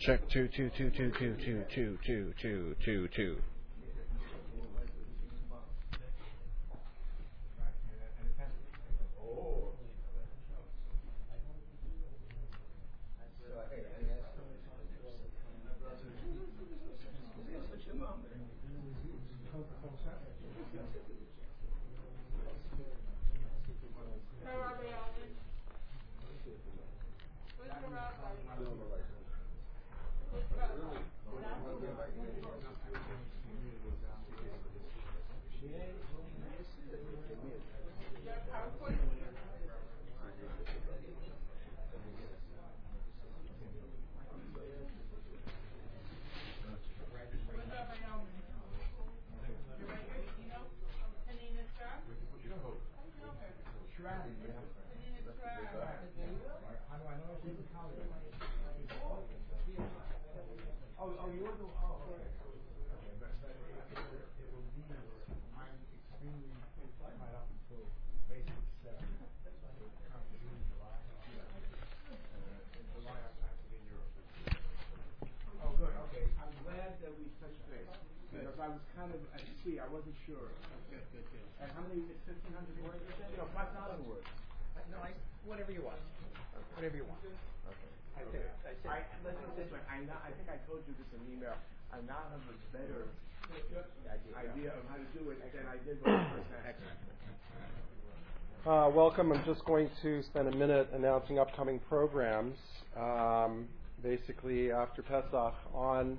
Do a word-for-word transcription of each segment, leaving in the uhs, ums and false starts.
check two two two two two two two two two two two. I was kind of at sea. I wasn't sure. Good, good, good. And how many? It's fifteen hundred words. You said? No, five thousand words. No, I, whatever you want. Okay. Whatever you want. Okay. I okay. think. I, I, let's put it this way. I now. I think I told you this in an email. I now have a better idea of how to do it than I did when I first had. Excellent. Uh, welcome. I'm just going to spend a minute announcing upcoming programs. Um, basically, after Pesach on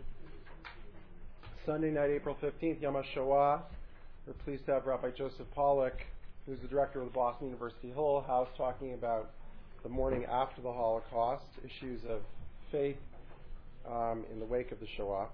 Sunday night, April fifteenth, Yom HaShoah, we're pleased to have Rabbi Joseph Pollack, who's the director of the Boston University Hillel House, talking about the morning after the Holocaust, issues of faith um, in the wake of the Shoah.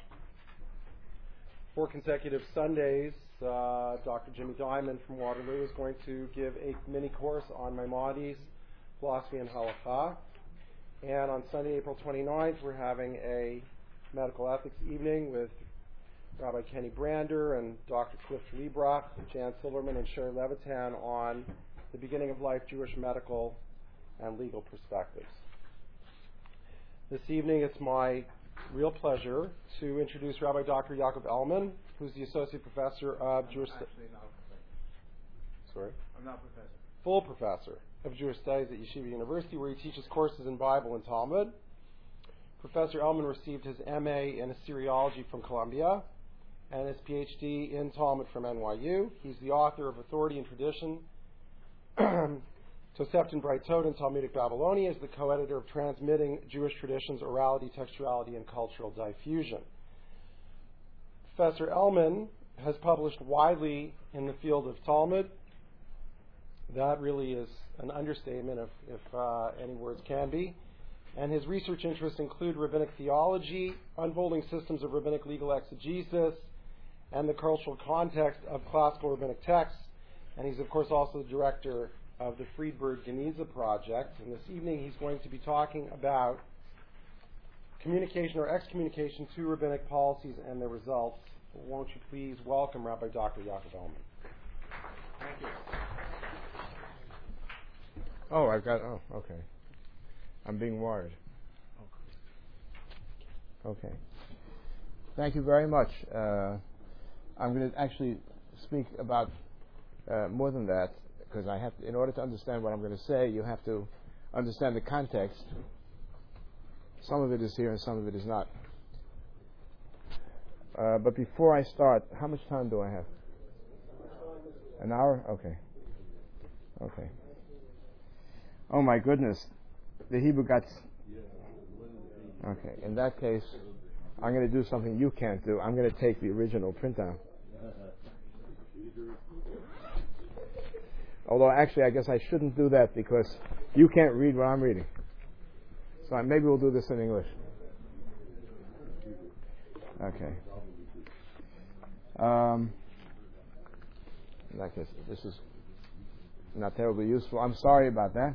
Four consecutive Sundays, uh, Doctor Jimmy Diamond from Waterloo is going to give a mini course on Maimonides, philosophy and halakha. And on Sunday, April twenty-ninth, we're having a medical ethics evening with Rabbi Kenny Brander and Doctor Cliff Liebrock, Jan Silverman, and Sherry Levitan on the beginning of life Jewish medical and legal perspectives. This evening, it's my real pleasure to introduce Rabbi Doctor Yaakov Elman, who's the Associate Professor of I'm Jewish Studies. Actually not a professor. Sorry? I'm not a professor. Full Professor of Jewish Studies at Yeshiva University, where he teaches courses in Bible and Talmud. Professor Elman received his M A in Assyriology from Columbia and his P H D in Talmud from N Y U. He's the author of Authority and Tradition, Tosefton Brightot and Talmudic Babylonia, is the co-editor of Transmitting Jewish Traditions, Orality, Textuality, and Cultural Diffusion. Professor Elman has published widely in the field of Talmud. That really is an understatement, if, if uh, any words can be. And his research interests include rabbinic theology, unfolding systems of rabbinic legal exegesis, and the cultural context of classical rabbinic texts. And he's, of course, also the director of the Friedberg Geniza Project. And this evening he's going to be talking about communication or excommunication to rabbinic policies and their results. Won't you please welcome Rabbi Doctor Yaakov Elman. Thank you. Oh, I've got, oh, okay. I'm being wired. Okay. Thank you very much. Uh, I'm going to actually speak about uh, more than that, because I have to, in order to understand what I'm going to say, you have to understand the context. Some of it is here and some of it is not. Uh, but before I start, how much time do I have? An hour? Okay. Okay. Oh my goodness. The Hebrew got... Okay, in that case, I'm going to do something you can't do. I'm going to take the original printout. Although, actually, I guess I shouldn't do that because you can't read what I'm reading. So maybe we'll do this in English. Okay. Um, in that case, this is not terribly useful. I'm sorry about that.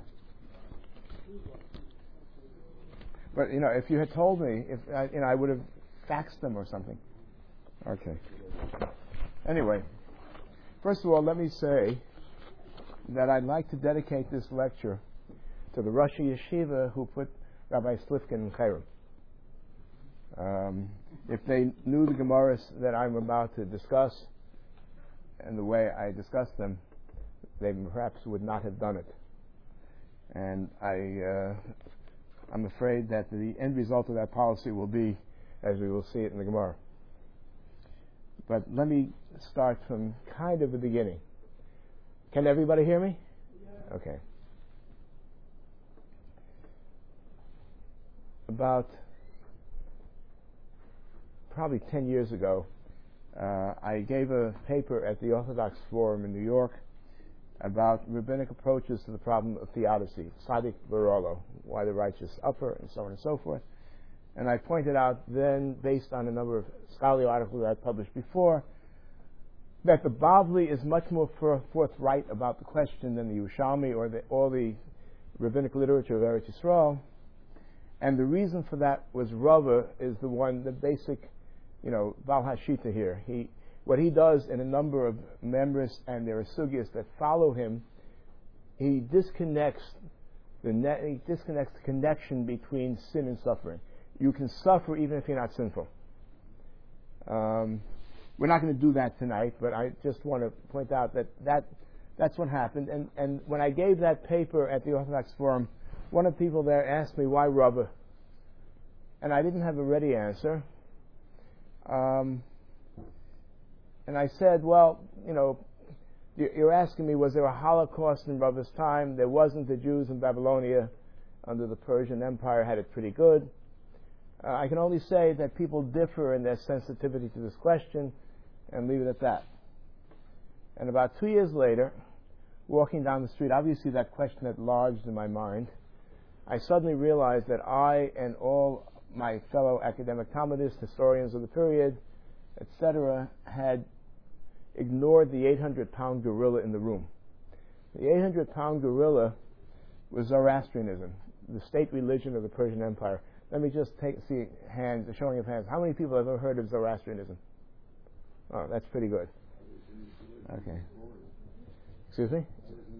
But, you know, if you had told me, if I, you know, I would have faxed them or something. Okay. Anyway, first of all, let me say that I'd like to dedicate this lecture to the Rosh Yeshiva who put Rabbi Slifkin in Chayrim. Um, if they knew the Gemaras that I'm about to discuss and the way I discuss them, they perhaps would not have done it. And I, uh, I'm afraid that the end result of that policy will be, as we will see it in the Gemara. But let me start from kind of the beginning. Can everybody hear me? Yeah. Okay. About probably ten years ago, uh, I gave a paper at the Orthodox Forum in New York about rabbinic approaches to the problem of theodicy, Tzaddik V'Rolo, why the righteous suffer, and so on and so forth. And I pointed out then, based on a number of scholarly articles I had published before, that the Bavli is much more forthright about the question than the Yerushalmi or the, all the rabbinic literature of Eretz Yisrael. And the reason for that was Rava is the one, the basic, you know, Baal Hashita here. He, what he does in a number of members, and there are sugyas that follow him, he disconnects the net, he disconnects the connection between sin and suffering. You can suffer even if you're not sinful. Um, we're not going to do that tonight, but I just want to point out that, that that's what happened. And, and when I gave that paper at the Orthodox Forum, one of the people there asked me, why Rava? And I didn't have a ready answer. Um, and I said, well, you know, you're asking me, was there a Holocaust in Rava's time? There wasn't. The Jews in Babylonia under the Persian Empire had it pretty good. Uh, I can only say that people differ in their sensitivity to this question and leave it at that. And about two years later, walking down the street, obviously that question had lodged in my mind. I suddenly realized that I and all my fellow academic Talmudists, historians of the period, et cetera, had ignored the eight hundred pound gorilla in the room. The eight hundred pound gorilla was Zoroastrianism, the state religion of the Persian Empire. Let me just take see hands, a showing of hands. How many people have ever heard of Zoroastrianism? Oh, that's pretty good. Okay. Excuse me?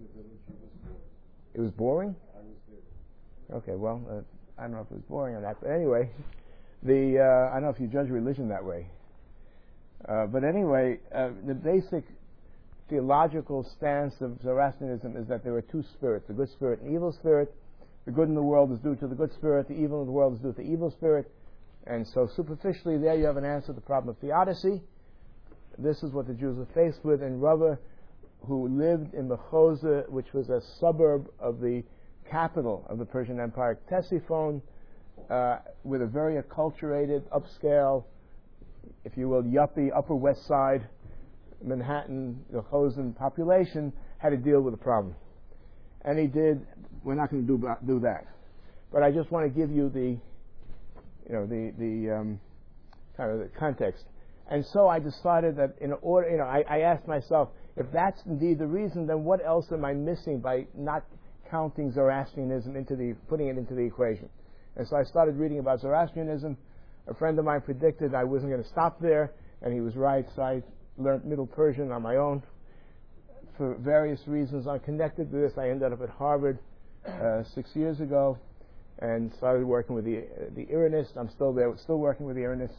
It was boring? Okay, well, uh, I don't know if it was boring or not, but anyway, the uh, I don't know if you judge religion that way. Uh, but anyway, uh, the basic theological stance of Zoroastrianism is that there are two spirits, the good spirit and evil spirit. The good in the world is due to the good spirit, the evil in the world is due to the evil spirit. And so superficially there you have an answer to the problem of theodicy. This is what the Jews were faced with. And Rava, who lived in Mechoza, which was a suburb of the capital of the Persian Empire, Ctesiphon, uh, with a very acculturated, upscale, if you will, yuppie, Upper West Side, Manhattan, the Chozan population, had to deal with the problem. And he did. We're not going to do do that. But I just want to give you the, you know, the the um, kind of the context. And so I decided that in order, you know, I, I asked myself, if that's indeed the reason, then what else am I missing by not counting Zoroastrianism into the, putting it into the equation? And so I started reading about Zoroastrianism. A friend of mine predicted I wasn't going to stop there, and he was right. So I learned Middle Persian on my own. For various reasons, I'm connected to this. I ended up at Harvard uh, six years ago, and started working with the uh, the Iranists. I'm still there, still working with the Iranists.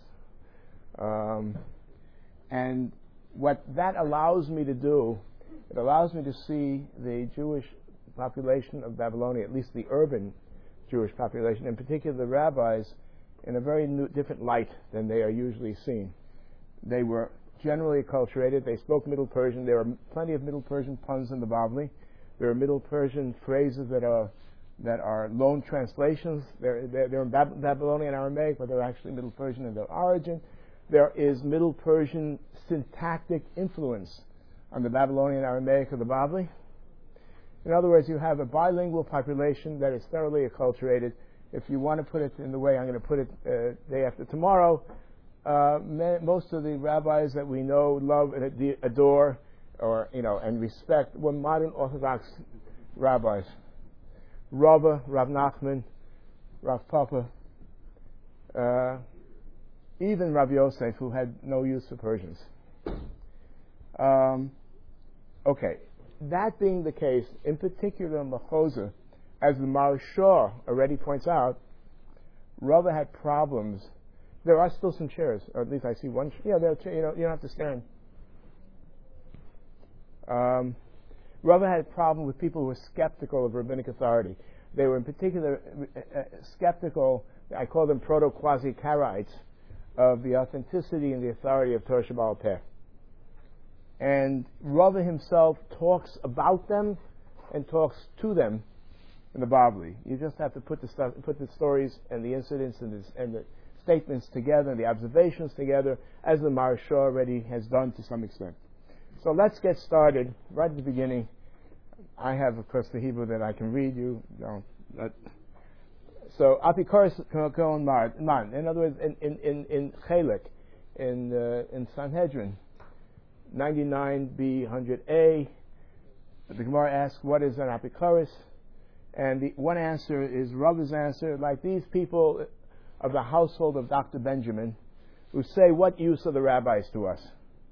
Um, and what that allows me to do, it allows me to see the Jewish population of Babylonia, at least the urban Jewish population, in particular the rabbis, in a very new, different light than they are usually seen. They were generally acculturated. They spoke Middle Persian. There are plenty of Middle Persian puns in the Bavli. There are Middle Persian phrases that are that are loan translations. They're, they're, they're in Bab- Babylonian Aramaic, but they're actually Middle Persian in their origin. There is Middle Persian syntactic influence on the Babylonian Aramaic of the Bavli. In other words, you have a bilingual population that is thoroughly acculturated. If you want to put it in the way I'm going to put it uh, day after tomorrow, uh, me- most of the rabbis that we know, love, and ad- adore, or you know, and respect were modern Orthodox rabbis. Rava, Rav Nachman, Rav Papa, uh, even Rav Yosef, who had no use for Persians. Um, okay, that being the case, in particular in Mechoza, as the Maharshal already points out, Rava had problems There are still some chairs, or at least I see one. Ch- yeah, there are cha- you know, you don't have to stand. Um, Rava had a problem with people who were skeptical of rabbinic authority. They were in particular uh, uh, skeptical, I call them proto-quasi-Karaites, of the authenticity and the authority of Torah Shebaal Peh. And Rava himself talks about them and talks to them in the Bavli. You just have to put the stuff, put the stories and the incidents and, this, and the statements together and the observations together, as the Maharsha already has done to some extent. So let's get started right at the beginning. I have, of course, the Hebrew that I can read you. No, that, so Apikoros Kohen Man. In other words, in in in, in Chelik, in uh, in Sanhedrin, ninety-nine b one hundred a, the Gemara asks, "What is an Apikoros?" And the one answer is Rava's answer, like these people of the household of Doctor Benjamin, who say, "What use are the rabbis to us?"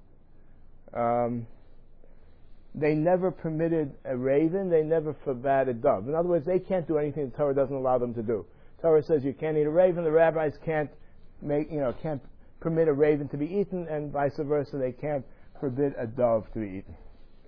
Um, they never permitted a raven, they never forbade a dove. In other words, they can't do anything the Torah doesn't allow them to do. Torah says you can't eat a raven, the rabbis can't make, you know, can't permit a raven to be eaten, and vice versa, they can't forbid a dove to be eaten.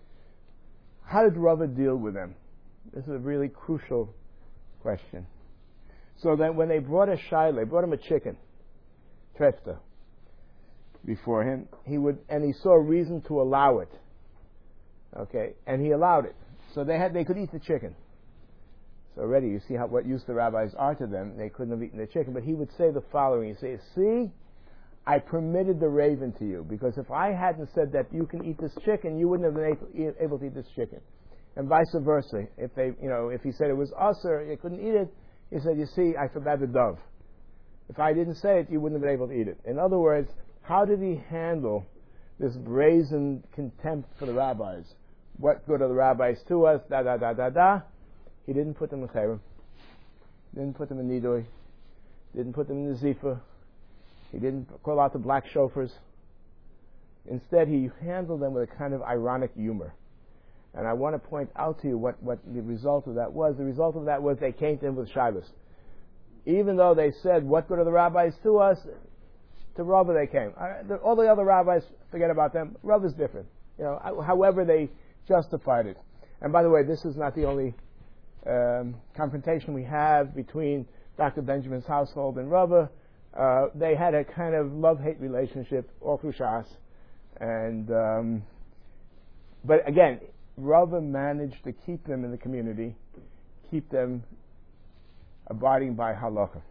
How did Rava deal with them? This is a really crucial question. So that when they brought a shaila, they brought him a chicken, trefta, before him, he would, and he saw a reason to allow it. Okay, and he allowed it. So they had, they could eat the chicken. So already you see how, what use the rabbis are to them. They couldn't have eaten the chicken, but he would say the following. He'd say, see, I permitted the raven to you, because if I hadn't said that you can eat this chicken, you wouldn't have been able, able to eat this chicken. And vice versa. If they, you know, if he said it was usher, you couldn't eat it, he said, you see, I forbade the dove. If I didn't say it, you wouldn't have been able to eat it. In other words, how did he handle this brazen contempt for the rabbis? What good are the rabbis to us? Da da da da da. He didn't put them in Cherem. Didn't put them in Nidoi. Didn't put them in the Zifa. He didn't call out the black shofars. Instead, he handled them with a kind of ironic humor. And I want to point out to you what, what the result of that was. The result of that was they came to him with shilas. Even though they said, what good are the rabbis to us? To Rava they came. All the other rabbis, forget about them. Rava's different. You know, however they justified it. And by the way, this is not the only um, confrontation we have between Doctor Benjamin's household and Rava. Uh, they had a kind of love-hate relationship all through Shas. And, um, but again, Rava managed to keep them in the community, keep them abiding by halacha.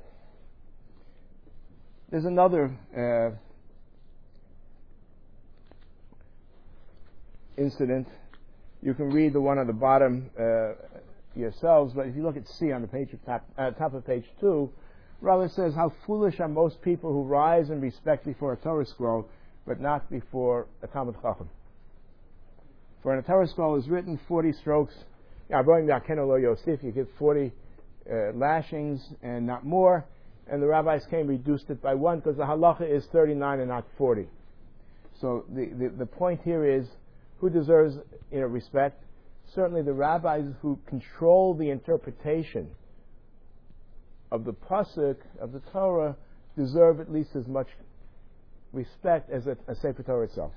There's another uh, incident. You can read the one on the bottom uh, yourselves, but if you look at C on the page of top, uh, top of page two, Rava says, how foolish are most people who rise in respect before a Torah scroll, but not before a Talmud Chacham. For in a Torah scroll is written forty strokes. You give forty uh, lashings and not more. And the rabbis came reduced it by one because the halacha is thirty-nine and not forty. So the, the, the point here is who deserves, you know, respect? Certainly the rabbis who control the interpretation of the pasuk of the Torah deserve at least as much respect as a, a Sefer Torah itself.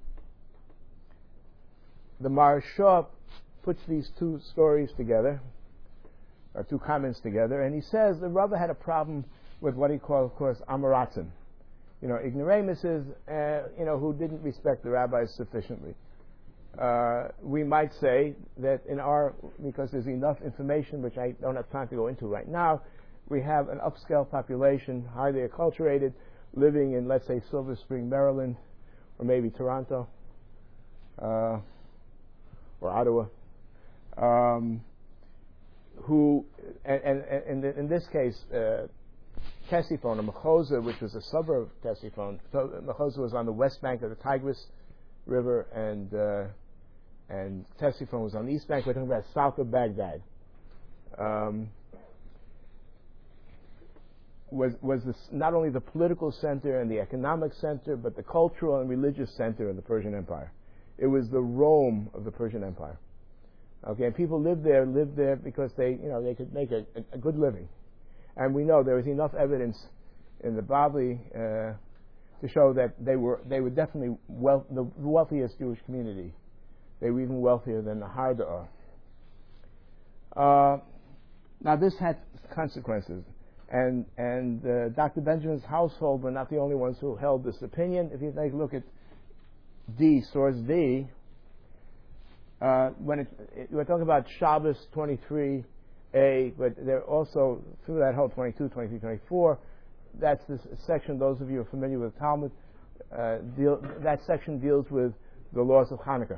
The Maharsha puts these two stories together, or two comments together, and he says the Rava had a problem with what he called, of course, Amoratzim. You know, ignoramuses, uh, you know, who didn't respect the rabbis sufficiently. Uh, we might say that in our, because there's enough information, which I don't have time to go into right now, we have an upscale population, highly acculturated, living in, let's say, Silver Spring, Maryland, or maybe Toronto, uh, or Ottawa, um, who, and, and, and in this case, uh, Ctesiphon, or Mechoza, which was a suburb of Ctesiphon. So Mechoza was on the west bank of the Tigris River, and uh, and Ctesiphon was on the east bank. We're talking about south of Baghdad. Um, was was this not only the political center and the economic center, but the cultural and religious center of the Persian Empire. It was the Rome of the Persian Empire. Okay, and people lived there, lived there because they, you know, they could make a, a good living. And we know there is enough evidence in the Bavli uh, to show that they were they were definitely wealth, the wealthiest Jewish community. They were even wealthier than the Harda are. Uh, now this had consequences, and and uh, Doctor Benjamin's household were not the only ones who held this opinion. If you take a look at D, source D, uh, when it, it, we're talking about Shabbos twenty-three A, but they're also through that whole twenty-two, twenty-three, twenty-four. That's this section. Those of you who are familiar with Talmud, uh, deal, that section deals with the laws of Hanukkah.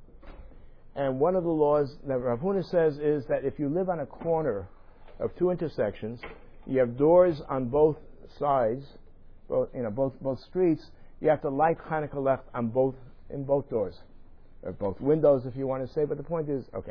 And one of the laws that Rav Huna says is that if you live on a corner of two intersections, you have doors on both sides, both you know both both streets. You have to light Hanukkah left on both in both doors, or both windows, if you want to say. But the point is, okay.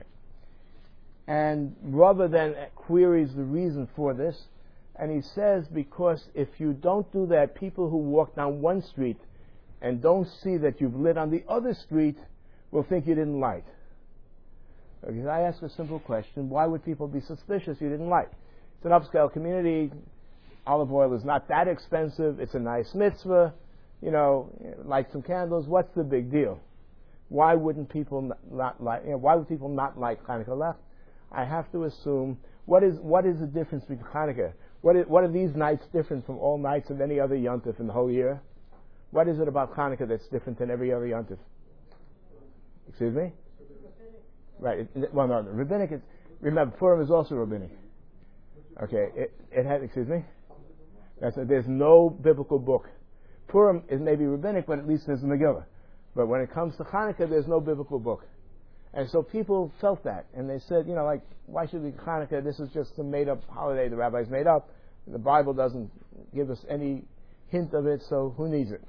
And Rava then queries the reason for this, and he says because if you don't do that, people who walk down one street and don't see that you've lit on the other street will think you didn't light. Because I ask a simple question: why would people be suspicious you didn't light? It's an upscale community. Olive oil is not that expensive. It's a nice mitzvah. You know, light some candles. What's the big deal? Why wouldn't people not, not light? You know, why would people not light Hanukkah left? I have to assume what is what is the difference between Hanukkah? What is, what are these nights different from all nights of any other yontif in the whole year? What is it about Hanukkah that's different than every other yontif? Excuse me? Right. It, well, no, rabbinic. Is, remember, Purim is also rabbinic. Okay. It, it had. Excuse me. That's a, there's no biblical book. Purim is maybe rabbinic, but at least there's a Megillah. But when it comes to Hanukkah, there's no biblical book. And so people felt that, and they said, you know, like, why should we Hanukkah? This is just a made-up holiday the rabbis made up. The Bible doesn't give us any hint of it, so who needs it?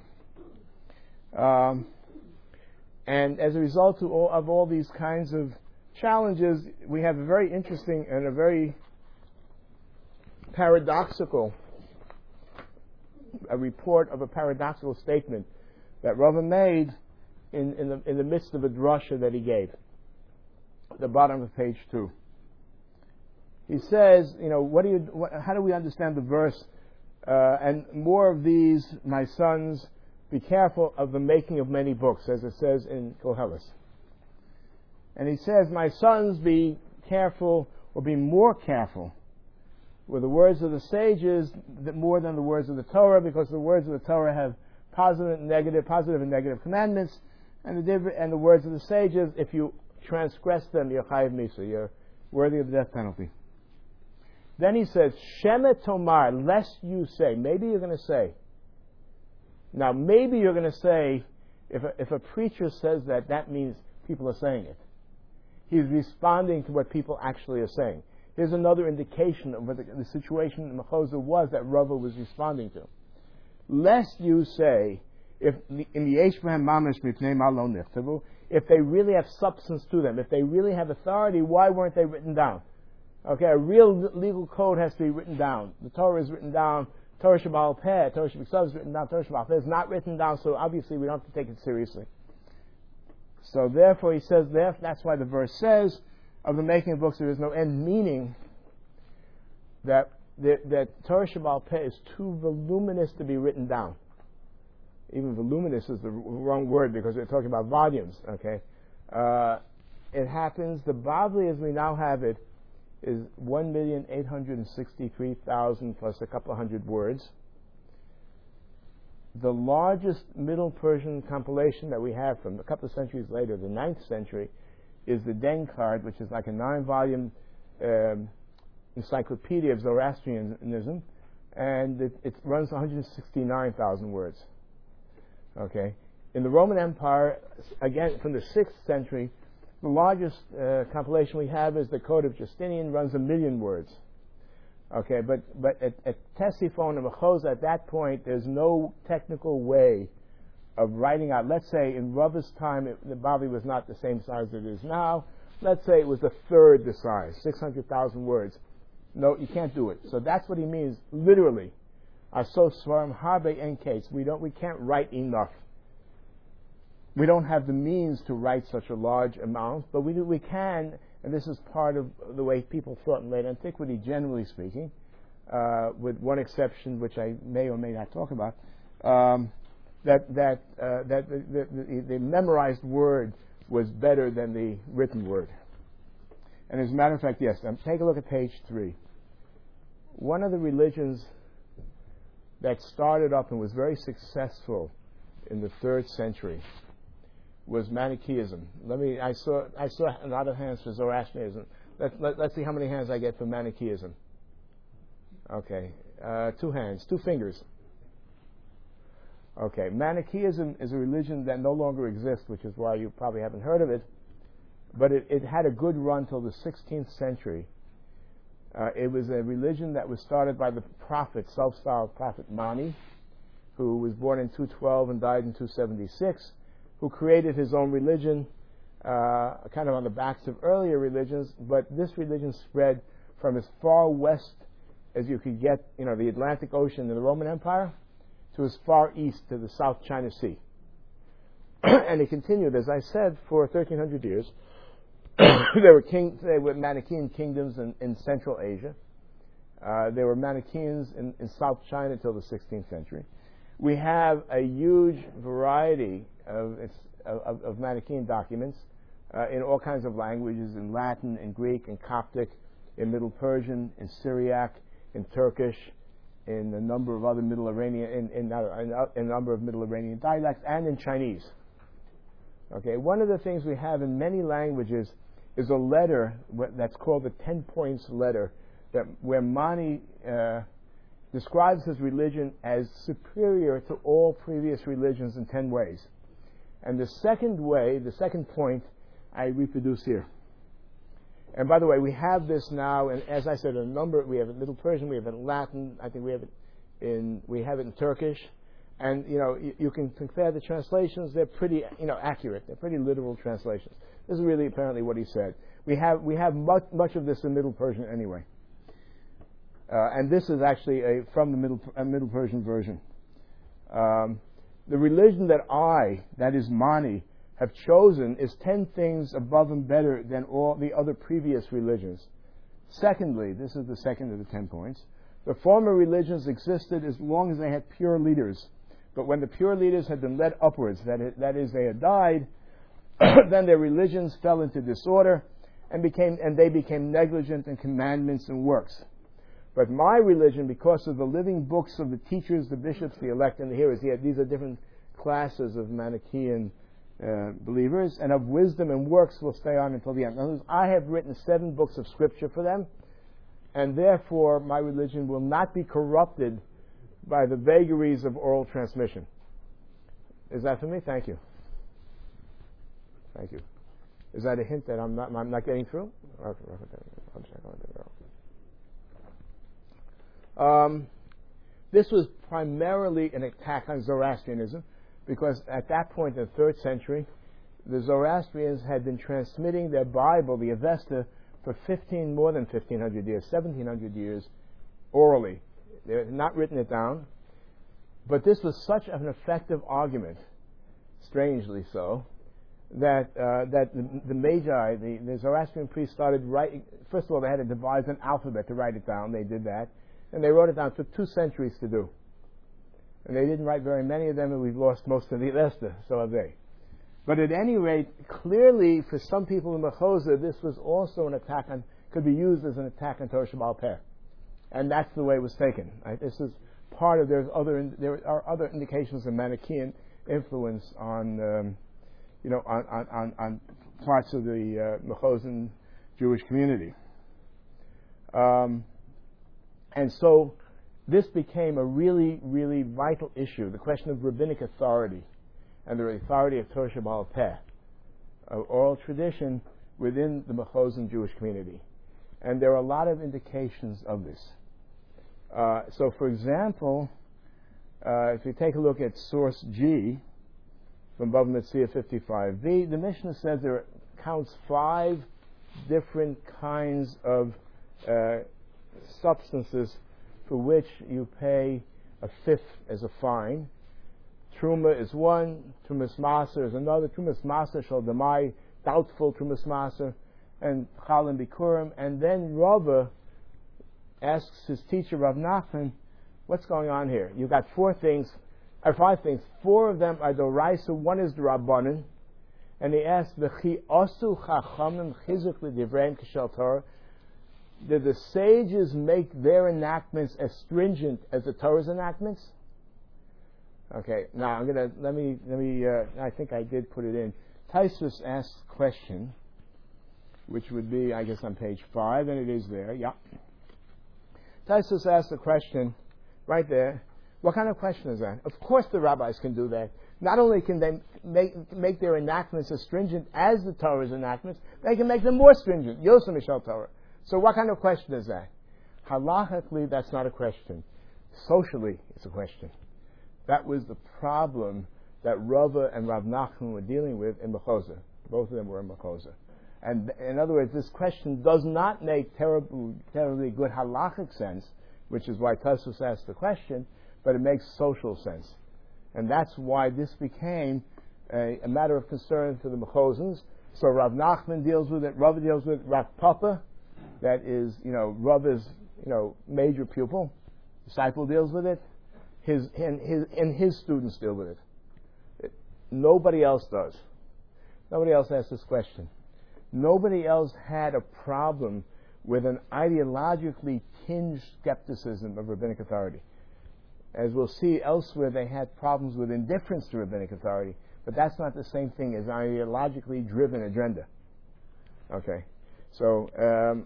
Um, and as a result of all, of all these kinds of challenges, we have a very interesting and a very paradoxical a report of a paradoxical statement that Rava made in, in, the, in the midst of a drasha that he gave. At the bottom of page two. He says, you know, what do you, what, how do we understand the verse? Uh, and more of these, my sons, be careful of the making of many books, as it says in Koheles. And he says, my sons, be careful, or be more careful with the words of the sages more than the words of the Torah, because the words of the Torah have positive and negative, positive and negative commandments, and the div- and the words of the sages, if you transgress them, you're chayiv misa, you're worthy of the death penalty. Then he says, Shemet Tomar, lest you say, maybe you're going to say. Now, maybe you're going to say, if a, if a preacher says that, that means people are saying it. He's responding to what people actually are saying. Here's another indication of what the, the situation in Mechoza was that Rava was responding to. Lest you say, if if they really have substance to them, if they really have authority, why weren't they written down? Okay, a real legal code has to be written down. The Torah is written down. Torah Shebaal Peh, Torah Shebiksav is written down. Torah Shebaal Peh is not written down, so obviously we don't have to take it seriously. So therefore, he says, there, that's why the verse says, of the making of books there is no end, meaning that the, that Torah Shebaal Peh is too voluminous to be written down. Even voluminous is the wrong word because we're talking about volumes. Okay, uh, it happens. The Bavli, as we now have it, is one million eight hundred sixty-three thousand plus a couple of hundred words. The largest Middle Persian compilation that we have from a couple of centuries later, the ninth century, is the Denkard, which is like a nine-volume um, encyclopedia of Zoroastrianism, and it, it runs one hundred sixty-nine thousand words. Okay, in the Roman Empire, again from the sixth century, the largest uh, compilation we have is the Code of Justinian, runs a million words. Okay, but but at, at Ctesiphon and Mechoza, at that point, there's no technical way of writing out. Let's say in Rava's time, it, the Bavli was not the same size as it is now. Let's say it was a third the size, six hundred thousand words. No, you can't do it. So that's what he means, literally. Aso svarim harbe enkates. We don't, we can't write enough. We don't have the means to write such a large amount, but we we can, and this is part of the way people thought in late antiquity, generally speaking. uh, with one exception, which I may or may not talk about, um, that that uh, that the, the, the memorized word was better than the written word. And as a matter of fact, yes, um, take a look at page three. One of the religions that started up and was very successful in the third century was Manichaeism. Let me. I saw. I saw a lot of hands for Zoroastrianism. Let, let, let's see how many hands I get for Manichaeism. Okay, uh, two hands, two fingers. Okay, Manichaeism is a religion that no longer exists, which is why you probably haven't heard of it. But it, it had a good run till the sixteenth century. Uh, it was a religion that was started by the prophet, self-styled prophet Mani, who was born in two twelve and died in two seventy-six, who created his own religion, uh, kind of on the backs of earlier religions. But this religion spread from as far west as you could get, you know, the Atlantic Ocean and the Roman Empire, to as far east to the South China Sea. And it continued, as I said, for thirteen hundred years. there were king, there were Manichaean kingdoms in, in Central Asia. Uh, there were Manichaeans in, in South China until the sixteenth century. We have a huge variety of, of, of Manichaean documents uh, in all kinds of languages, in Latin, in Greek, in Coptic, in Middle Persian, in Syriac, in Turkish, in a number of other Middle Iranian, in, in, in, in a number of Middle Iranian dialects, and in Chinese. Okay, one of the things we have in many languages is a letter that's called the Ten Points Letter, that where Mani uh, describes his religion as superior to all previous religions in ten ways. And the second way, the second point, I reproduce here. And by the way, we have this now, and as I said, a number. We have it in Middle Persian, we have it in Latin. I think we have it in we have it in Turkish. And you know, you, you can compare the translations. They're pretty, you know, accurate. They're pretty literal translations. This is really apparently what he said. We have we have much much of this in Middle Persian anyway. Uh, and this is actually a, from the Middle a Middle Persian version. Um, the religion that I, that is Mani, have chosen is ten things above and better than all the other previous religions. Secondly, this is the second of the ten points. The former religions existed as long as they had pure leaders. But when the pure leaders had been led upwards, that is, that is they had died, then their religions fell into disorder and became and they became negligent in commandments and works. But my religion, because of the living books of the teachers, the bishops, the elect, and the hearers, these are different classes of Manichaean uh, believers, and of wisdom and works will stay on until the end. In other words, I have written seven books of scripture for them, and therefore my religion will not be corrupted by the vagaries of oral transmission. Is that for me? Thank you. Thank you. Is that a hint that I'm not I'm not getting through? Um, this was primarily an attack on Zoroastrianism, because at that point in the third century, the Zoroastrians had been transmitting their Bible, the Avesta, for fifteen more than fifteen hundred years, seventeen hundred years, orally. They had not written it down. But this was such an effective argument, strangely so, that uh, that the, the Magi, the, the Zoroastrian priests, started writing. First of all, they had to devise an alphabet to write it down. They did that. And they wrote it down. It took two centuries to do. And they didn't write very many of them, and we've lost most of the Avesta, so have they. But at any rate, clearly, for some people in Mechoza, this was also an attack on, could be used as an attack on Torah Sheba'al Peh. And that's the way it was taken. Right? This is part of, there's other, there are other indications of Manichaean influence on, um, you know, on, on, on, on parts of the uh, Mechozan Jewish community. Um, and so this became a really, really vital issue, the question of rabbinic authority and the authority of Torah Sheba'al Peh, of oral tradition within the Mechozan Jewish community. And there are a lot of indications of this. Uh, so, for example, uh, if you take a look at source G from Bava Metzia fifty-five b, the Mishnah says there counts five different kinds of uh, substances for which you pay a fifth as a fine. Truma is one, Trumas Maser is another, Trumas Maser shall demai, doubtful Trumas Maser, and Chal and Bikurim, and then Rava asks his teacher, Rav Nachman, what's going on here? You've got four things, or five things. Four of them are Doraisa, one is the Rabbanan. And he asks, V'chi osu chachamim chizuk l'divreim k'shel Torah. Did the sages make their enactments as stringent as the Torah's enactments? Okay, now I'm gonna let me let me. Uh, I think I did put it in. Taisus asks a question, which would be, I guess, on page five, and it is there. Yeah. Taisus asks a question right there. What kind of question is that? Of course, the rabbis can do that. Not only can they make make their enactments as stringent as the Torah's enactments, they can make them more stringent. Yosem Mishal Torah. So, what kind of question is that? Halachically, that's not a question. Socially, it's a question. That was the problem that Rava and Rav Nachman were dealing with in Mechoza. Both of them were in Mechoza. And in other words, this question does not make terribly, terribly good halachic sense, which is why Tosfos asked the question, but it makes social sense. And that's why this became a, a matter of concern to the Mechozans. So Rav Nachman deals with it, Rava deals with it, Rav Papa, that is, you know, Rava's, you know, major pupil, disciple deals with it. His and his and his students deal with it. it. Nobody else does. Nobody else asks this question. Nobody else had a problem with an ideologically tinged skepticism of rabbinic authority. As we'll see elsewhere, they had problems with indifference to rabbinic authority, but that's not the same thing as an ideologically driven agenda. Okay, so. Um,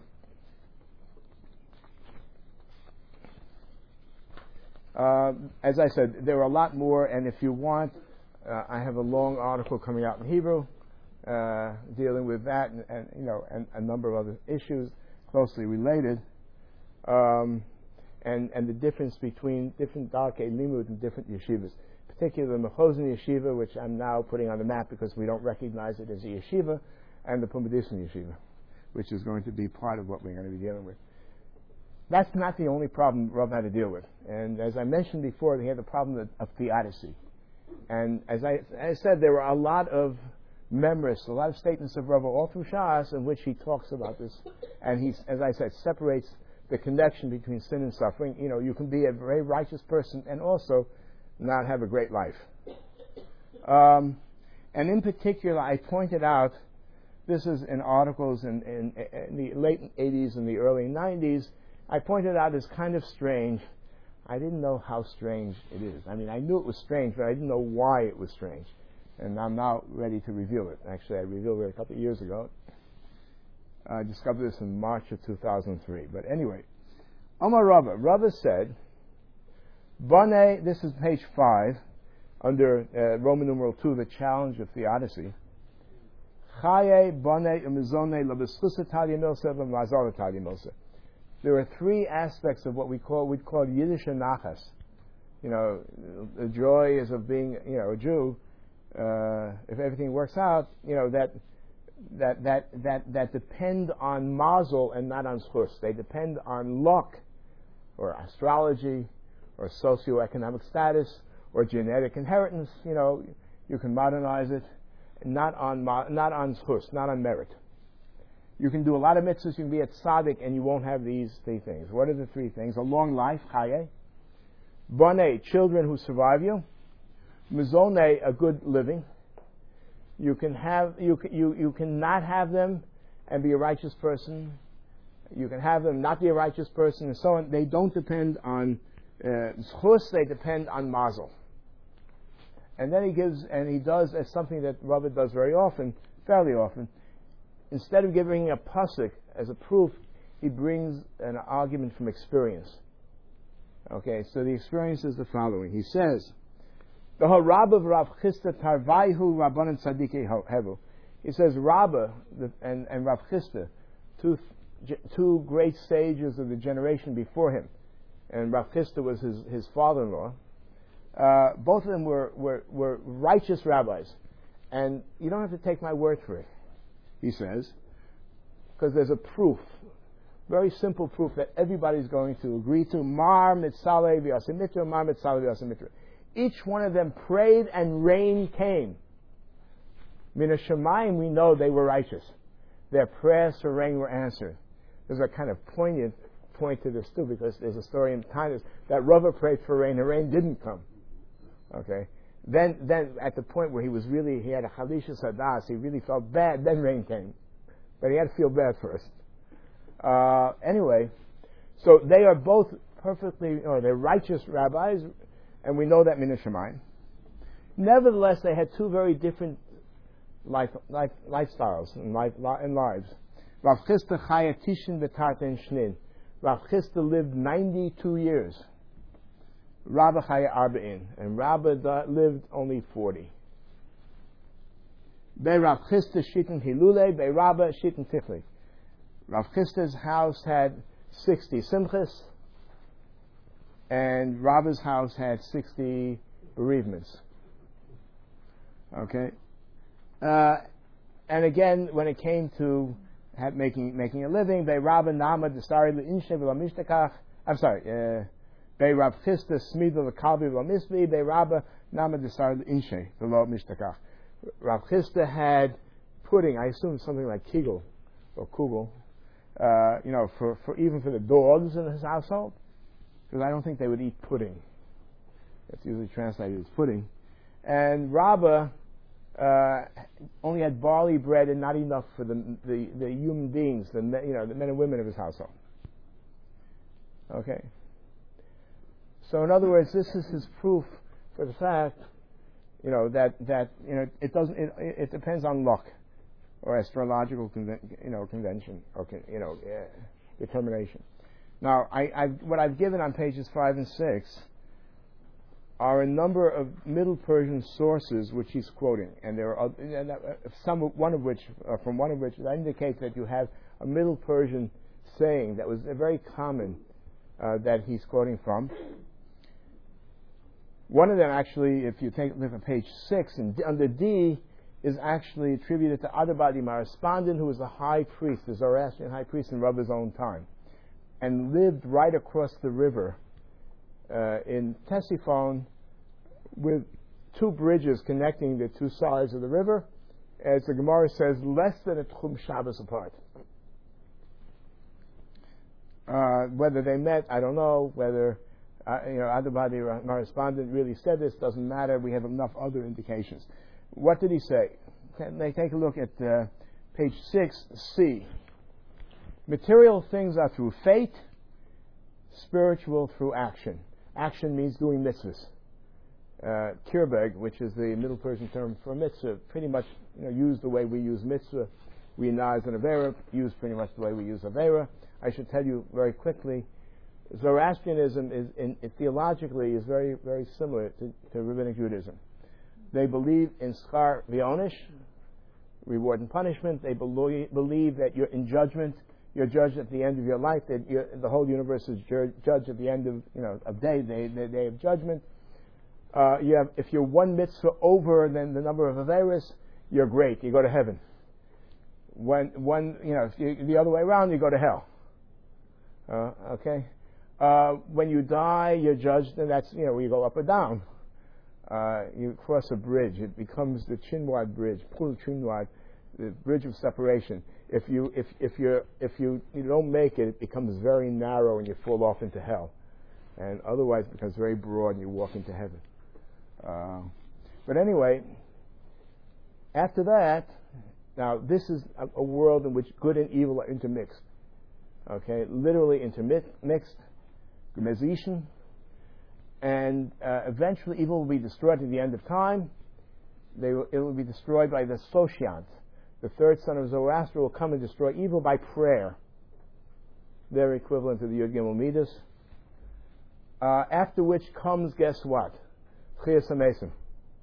Uh, as I said, there are a lot more, and if you want, uh, I have a long article coming out in Hebrew uh, dealing with that, and, and you know, and a number of other issues closely related, um, and and the difference between different Darkei Limud and different yeshivas, particularly the Mechozin Yeshiva, which I'm now putting on the map because we don't recognize it as a yeshiva, and the Pumbedisen Yeshiva, which is going to be part of what we're going to be dealing with. That's not the only problem Rav had to deal with. And as I mentioned before, he had the problem of, of theodicy. And as I, as I said, there were a lot of memories, a lot of statements of Rav all through Shas in which he talks about this. And he, as I said, separates the connection between sin and suffering. You know, you can be a very righteous person and also not have a great life. Um, and in particular, I pointed out, this is in articles in, in, in the late eighties and the early nineties, I pointed out it's kind of strange. I didn't know how strange it is. I mean, I knew it was strange, but I didn't know why it was strange. And I'm now ready to reveal it. Actually, I revealed it a couple of years ago. I discovered this in March of two thousand three. But anyway, Omar Rava. Rava said, Bane, this is page five, under uh, Roman numeral two, the challenge of theodicy. Chaye, Bane, Umizone, Labeschusa Talyamilsa, V'mazala Talyamilsa. There are three aspects of what we call we'd call Yiddish nachas. You know, the joy is of being, you know, a Jew. Uh, if everything works out, you know, that that that that that depend on mazel and not on schus. They depend on luck, or astrology, or socioeconomic status, or genetic inheritance. You know, you can modernize it, not on not on schus, not on merit. You can do a lot of mitzvahs, you can be at tzaddik, and you won't have these three things. What are the three things? A long life, chaye. Boneh, children who survive you. Mizoneh, a good living. You can have, you you you cannot have them and be a righteous person. You can have them, not be a righteous person, and so on. They don't depend on zchus, uh, they depend on mazel. And then he gives, and he does as something that Robert does very often, fairly often. Instead of giving a pasuk as a proof, he brings an argument from experience. Okay, so the experience is the following. He says, "The Rabba of Rav Chisda Tarvaihu Rabbanan Tzadikei Hevu." He says, Rabba and, and Rav Chisda, two two great sages of the generation before him, and Rav Chisda was his, his father-in-law. Uh, both of them were, were were righteous rabbis, and you don't have to take my word for it. He says, because there's a proof, very simple proof that everybody's going to agree to. Mar mitzaleh v'yasimitra, mar mitzaleh v'yasimitra. Each one of them prayed and rain came. Mina Shemayim, we know they were righteous. Their prayers for rain were answered. There's a kind of poignant, point to this too, because there's a story in Tainus that Rava prayed for rain, and rain didn't come. Okay. Then, then at the point where he was really, he had a chalisha sadas, he really felt bad, then rain came. But he had to feel bad first. Uh, anyway, so they are both perfectly, or they're righteous rabbis, and we know that min hashamayim. Nevertheless, they had two very different life, life, lifestyles and, life, and lives. Rav Chisda chaya tishin v'tarten shnin. Rav Chisda lived ninety-two years. Rabba chaya arba'in, and Rabba lived only forty. Be Rav Chisda shiten hilule, be Rabba shiten tifli. Rav Chisda's house had sixty simchas, and Rabba's house had sixty bereavements. Okay, uh, and again, when it came to have, making making a living, be Rabba nama desari leinshe v'lo mishtakach. I'm sorry. Uh, Be Rav Chisda smida l'kalvi v'lo misbi. Be Rabba nama desari leinshe v'lo mishtakach. Rav Chisda had pudding. I assume something like kigel or kugel. Uh, you know, for, for even for the dogs in his household, because I don't think they would eat pudding. It's usually translated as pudding. And Rabba uh, only had barley bread and not enough for the the, the human beings, the you know the men and women of his household. Okay. So in other words, this is his proof for the fact, you know, that that you know it doesn't it, it depends on luck or astrological conven- you know convention or you know uh, determination. Now, I, I've, what I've given on pages five and six are a number of Middle Persian sources which he's quoting, and there are and some one of which uh, from one of which that indicates that you have a Middle Persian saying that was very common uh, that he's quoting from. One of them, actually, if you take a look at page six, and under D, is actually attributed to Adabadi Maraspandan, who was the high priest, the Zoroastrian high priest in Rabba's own time, and lived right across the river uh, in Ctesiphon with two bridges connecting the two sides of the river, as the Gemara says, less than a Tchum Shabbos apart. Uh, whether they met, I don't know. Whether uh, you know Adabadi Maraspandan really said this, doesn't matter. We have enough other indications. What did he say? They take a look at uh, page six C. Material things are through fate, spiritual through action. Action means doing mitzvahs. Uh, kirbeg, which is the Middle Persian term for mitzvah, pretty much you know, used the way we use mitzvah. We naz and avera, used pretty much the way we use avera. I should tell you very quickly, Zoroastrianism is, in, it theologically, is very, very similar to, to Rabbinic Judaism. They believe in schar v'onish, reward and punishment. They believe, believe that you're in judgment. You're judged at the end of your life. That the whole universe is ju- judged at the end of you know of day, the, the day of judgment. Uh, you have, if you're one mitzvah over than the number of averis, you're great. You go to heaven. When one, you know, if you, the other way around, you go to hell. Uh, okay. Uh, when you die, you're judged, and that's you know you go up or down. Uh, you cross a bridge. It becomes the Chinwad Bridge, Pul Chinwad, the bridge of separation. If you if if you if you you don't make it, it becomes very narrow and you fall off into hell, and otherwise it becomes very broad and you walk into heaven. Uh, but anyway, after that, now this is a, a world in which good and evil are intermixed. Okay, literally intermixed, gemezischen, and uh, eventually evil will be destroyed at the end of time. They will, it will be destroyed by the Soshiant. The third son of Zoroaster will come and destroy evil by prayer. They're equivalent to the Yud Gimel Midas. Uh, after which comes, guess what? Chiyas HaMesim.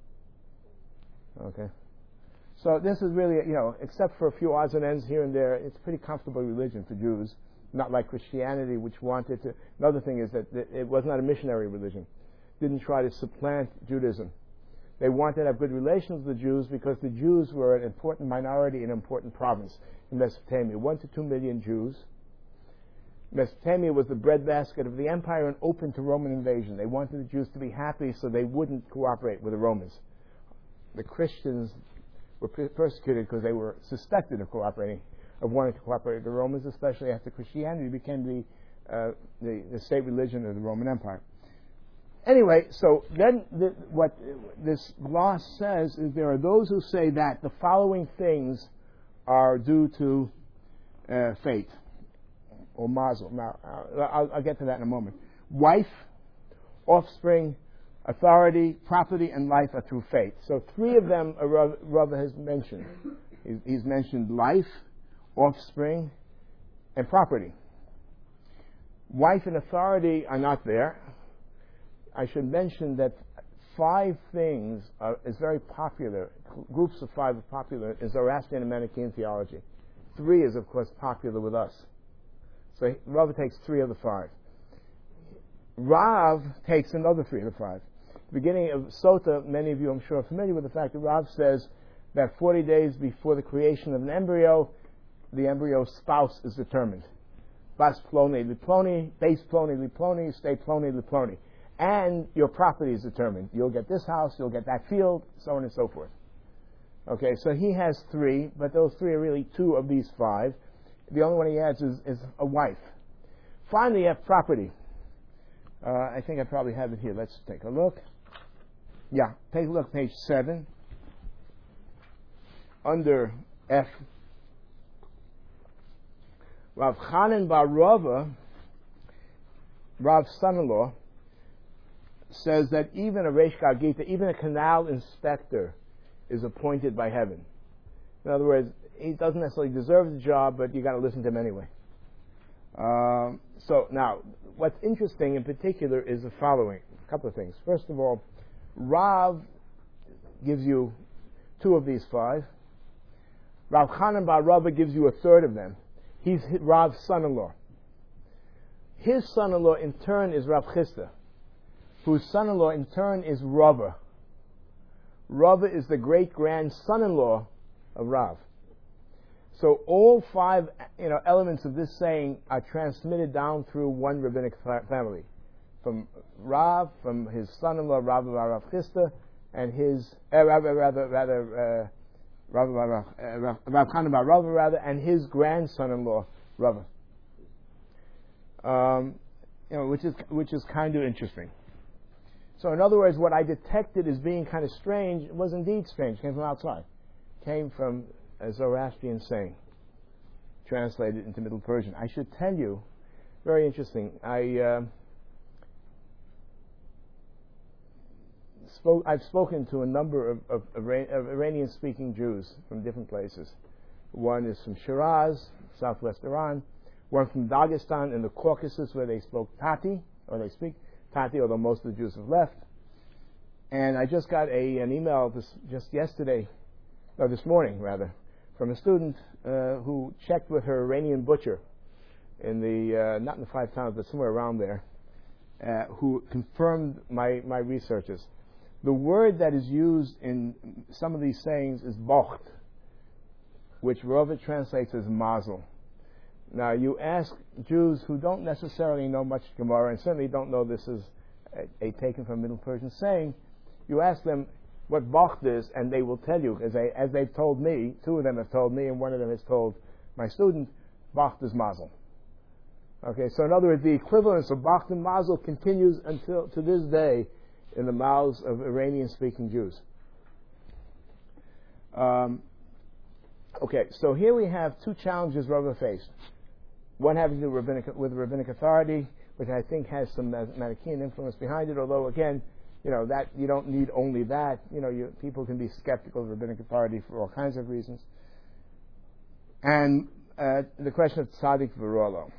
Okay. So this is really, you know, except for a few odds and ends here and there, it's a pretty comfortable religion for Jews. Not like Christianity, which wanted to... Another thing is that it was not a missionary religion. Didn't try to supplant Judaism. They wanted to have good relations with the Jews because the Jews were an important minority in an important province in Mesopotamia. One to two million Jews. Mesopotamia was the breadbasket of the empire and open to Roman invasion. They wanted the Jews to be happy so they wouldn't cooperate with the Romans. The Christians were persecuted because they were suspected of cooperating, of wanting to cooperate with the Romans, especially after Christianity became the uh, the, the state religion of the Roman Empire. Anyway, so then the, what this gloss says is there are those who say that the following things are due to uh, fate or mazel. Now, uh, I'll, I'll get to that in a moment. Wife, offspring, authority, property, and life are through fate. So three of them Rava has mentioned. He's, he's mentioned life, offspring, and property. Wife and authority are not there. I should mention that five things are, is very popular. Groups of five are popular in Zoroastrian and Manichaean theology. Three is, of course, popular with us. So Rav takes three of the five. Rav takes another three of the five. Beginning of Sota, many of you, I'm sure, are familiar with the fact that Rav says that forty days before the creation of an embryo, the embryo's spouse is determined. Bas ploni liploni, base ploni liploni, stay ploni liploni. And your property is determined. You'll get this house, you'll get that field, so on and so forth. Okay, so he has three, but those three are really two of these five. The only one he adds is, is a wife. Finally, you have property. Uh, I think I probably have it here. Let's take a look. Yeah, take a look, page seven. Under F. Rav Chanan bar Rava, Rav's son-in-law, says that even a Reish Gagita, even a canal inspector, is appointed by heaven. In other words, he doesn't necessarily deserve the job, but you got to listen to him anyway. Um, so now, what's interesting in particular is the following: a couple of things. First of all, Rav gives you two of these five. Rav Chanan bar Rava gives you a third of them. He's Rav's son-in-law. His son-in-law in turn is Rav Chisda, whose son-in-law in turn is Rava. Rava is the great-grandson-in-law of Rav. So all five, you know, elements of this saying are transmitted down through one rabbinic family, from Rav, from his son-in-law Rav Rav Chisda, and his uh, rather rather rather uh, Rav Rav Rav Rav Chanan bar Rava rather, and his grandson-in-law Rava. Um, you know, which is which is kind of interesting. So in other words, what I detected as being kind of strange was indeed strange. It came from outside. It came from a Zoroastrian saying, translated into Middle Persian. I should tell you, very interesting. I uh, spoke. I've spoken to a number of, of, of Iranian-speaking Jews from different places. One is from Shiraz, southwest Iran. One from Dagestan in the Caucasus, where they spoke Tati, or they speak Tati, although most of the Jews have left. And I just got a an email this, just yesterday, or this morning rather, from a student uh, who checked with her Iranian butcher in the, uh, not in the five towns, but somewhere around there, uh, who confirmed my, my researches. The word that is used in some of these sayings is bocht, which Rava translates as mazel. Now, you ask Jews who don't necessarily know much Gemara, and certainly don't know this is a, a taken from Middle Persian saying, you ask them what bocht is, and they will tell you, as, they, as they've told me, two of them have told me, and one of them has told my student, bocht is mazel. Okay, so in other words, the equivalence of bocht and mazel continues until to this day in the mouths of Iranian-speaking Jews. Um, okay, so here we have two challenges Rava faced. One having to do rabbinic, with rabbinic authority, which I think has some Manichaean influence behind it, although again, you know, that you don't need only that. You know, you, people can be skeptical of rabbinic authority for all kinds of reasons. And uh, the question of tzaddik v'rolo.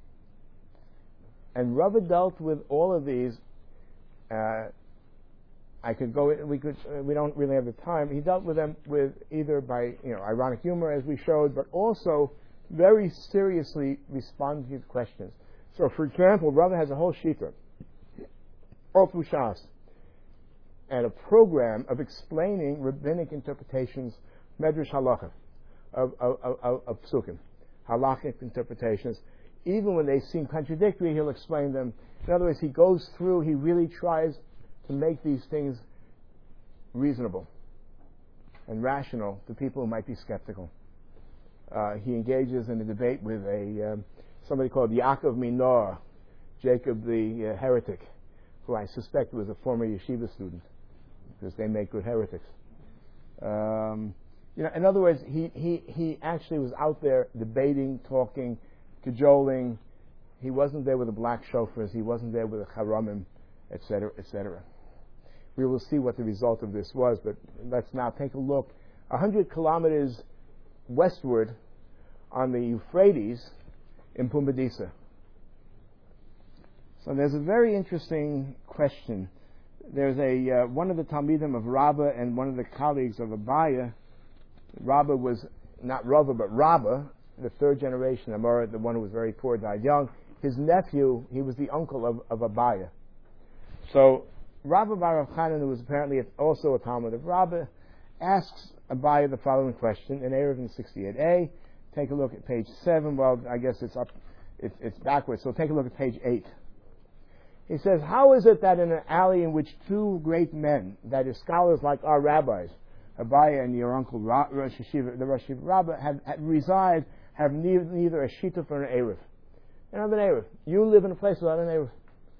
And Rava dealt with all of these. Uh, I could go. We could. Uh, we don't really have the time. He dealt with them with either by you know ironic humor, as we showed, but also very seriously responding to questions. So, for example, Rava has a whole shita, all through Shas, and a program of explaining rabbinic interpretations, medrash halacha, of, of, of, of psukim, halachic interpretations. Even when they seem contradictory, he'll explain them. In other words, he goes through, he really tries to make these things reasonable and rational to people who might be skeptical. Uh, he engages in a debate with a um, somebody called Yaakov Minor, Jacob the uh, heretic, who I suspect was a former yeshiva student, because they make good heretics. Um, you know, in other words, he, he, he actually was out there debating, talking, cajoling. He wasn't there with the black shofars. He wasn't there with the charamim, et cetera, et cetera. We will see what the result of this was, but let's now take a look. A hundred kilometers westward on the Euphrates in Pumbedisa. So there's a very interesting question. There's a uh, one of the Talmidim of Rabbah and one of the colleagues of Abaye. Rabbah was not Rava, but Rabbah, the third generation Amora, the one who was very poor, died young. His nephew, he was the uncle of, of Abaye. So Rabbah Bar Chanan, who was apparently also a Talmud of Rabbah, asks Abaye the following question in Erev in sixty-eight A. Take a look at page seven. Well, I guess it's up, it's, it's backwards. So take a look at page eight. He says, how is it that in an alley in which two great men, that is scholars like our rabbis, Abaye and your uncle Ra- Rosh Hashiva, the Rosh Hashiva Rabbah, have, have reside, have neither, neither a shituf nor an erev? They don't have an erev. You live in a place without an erev.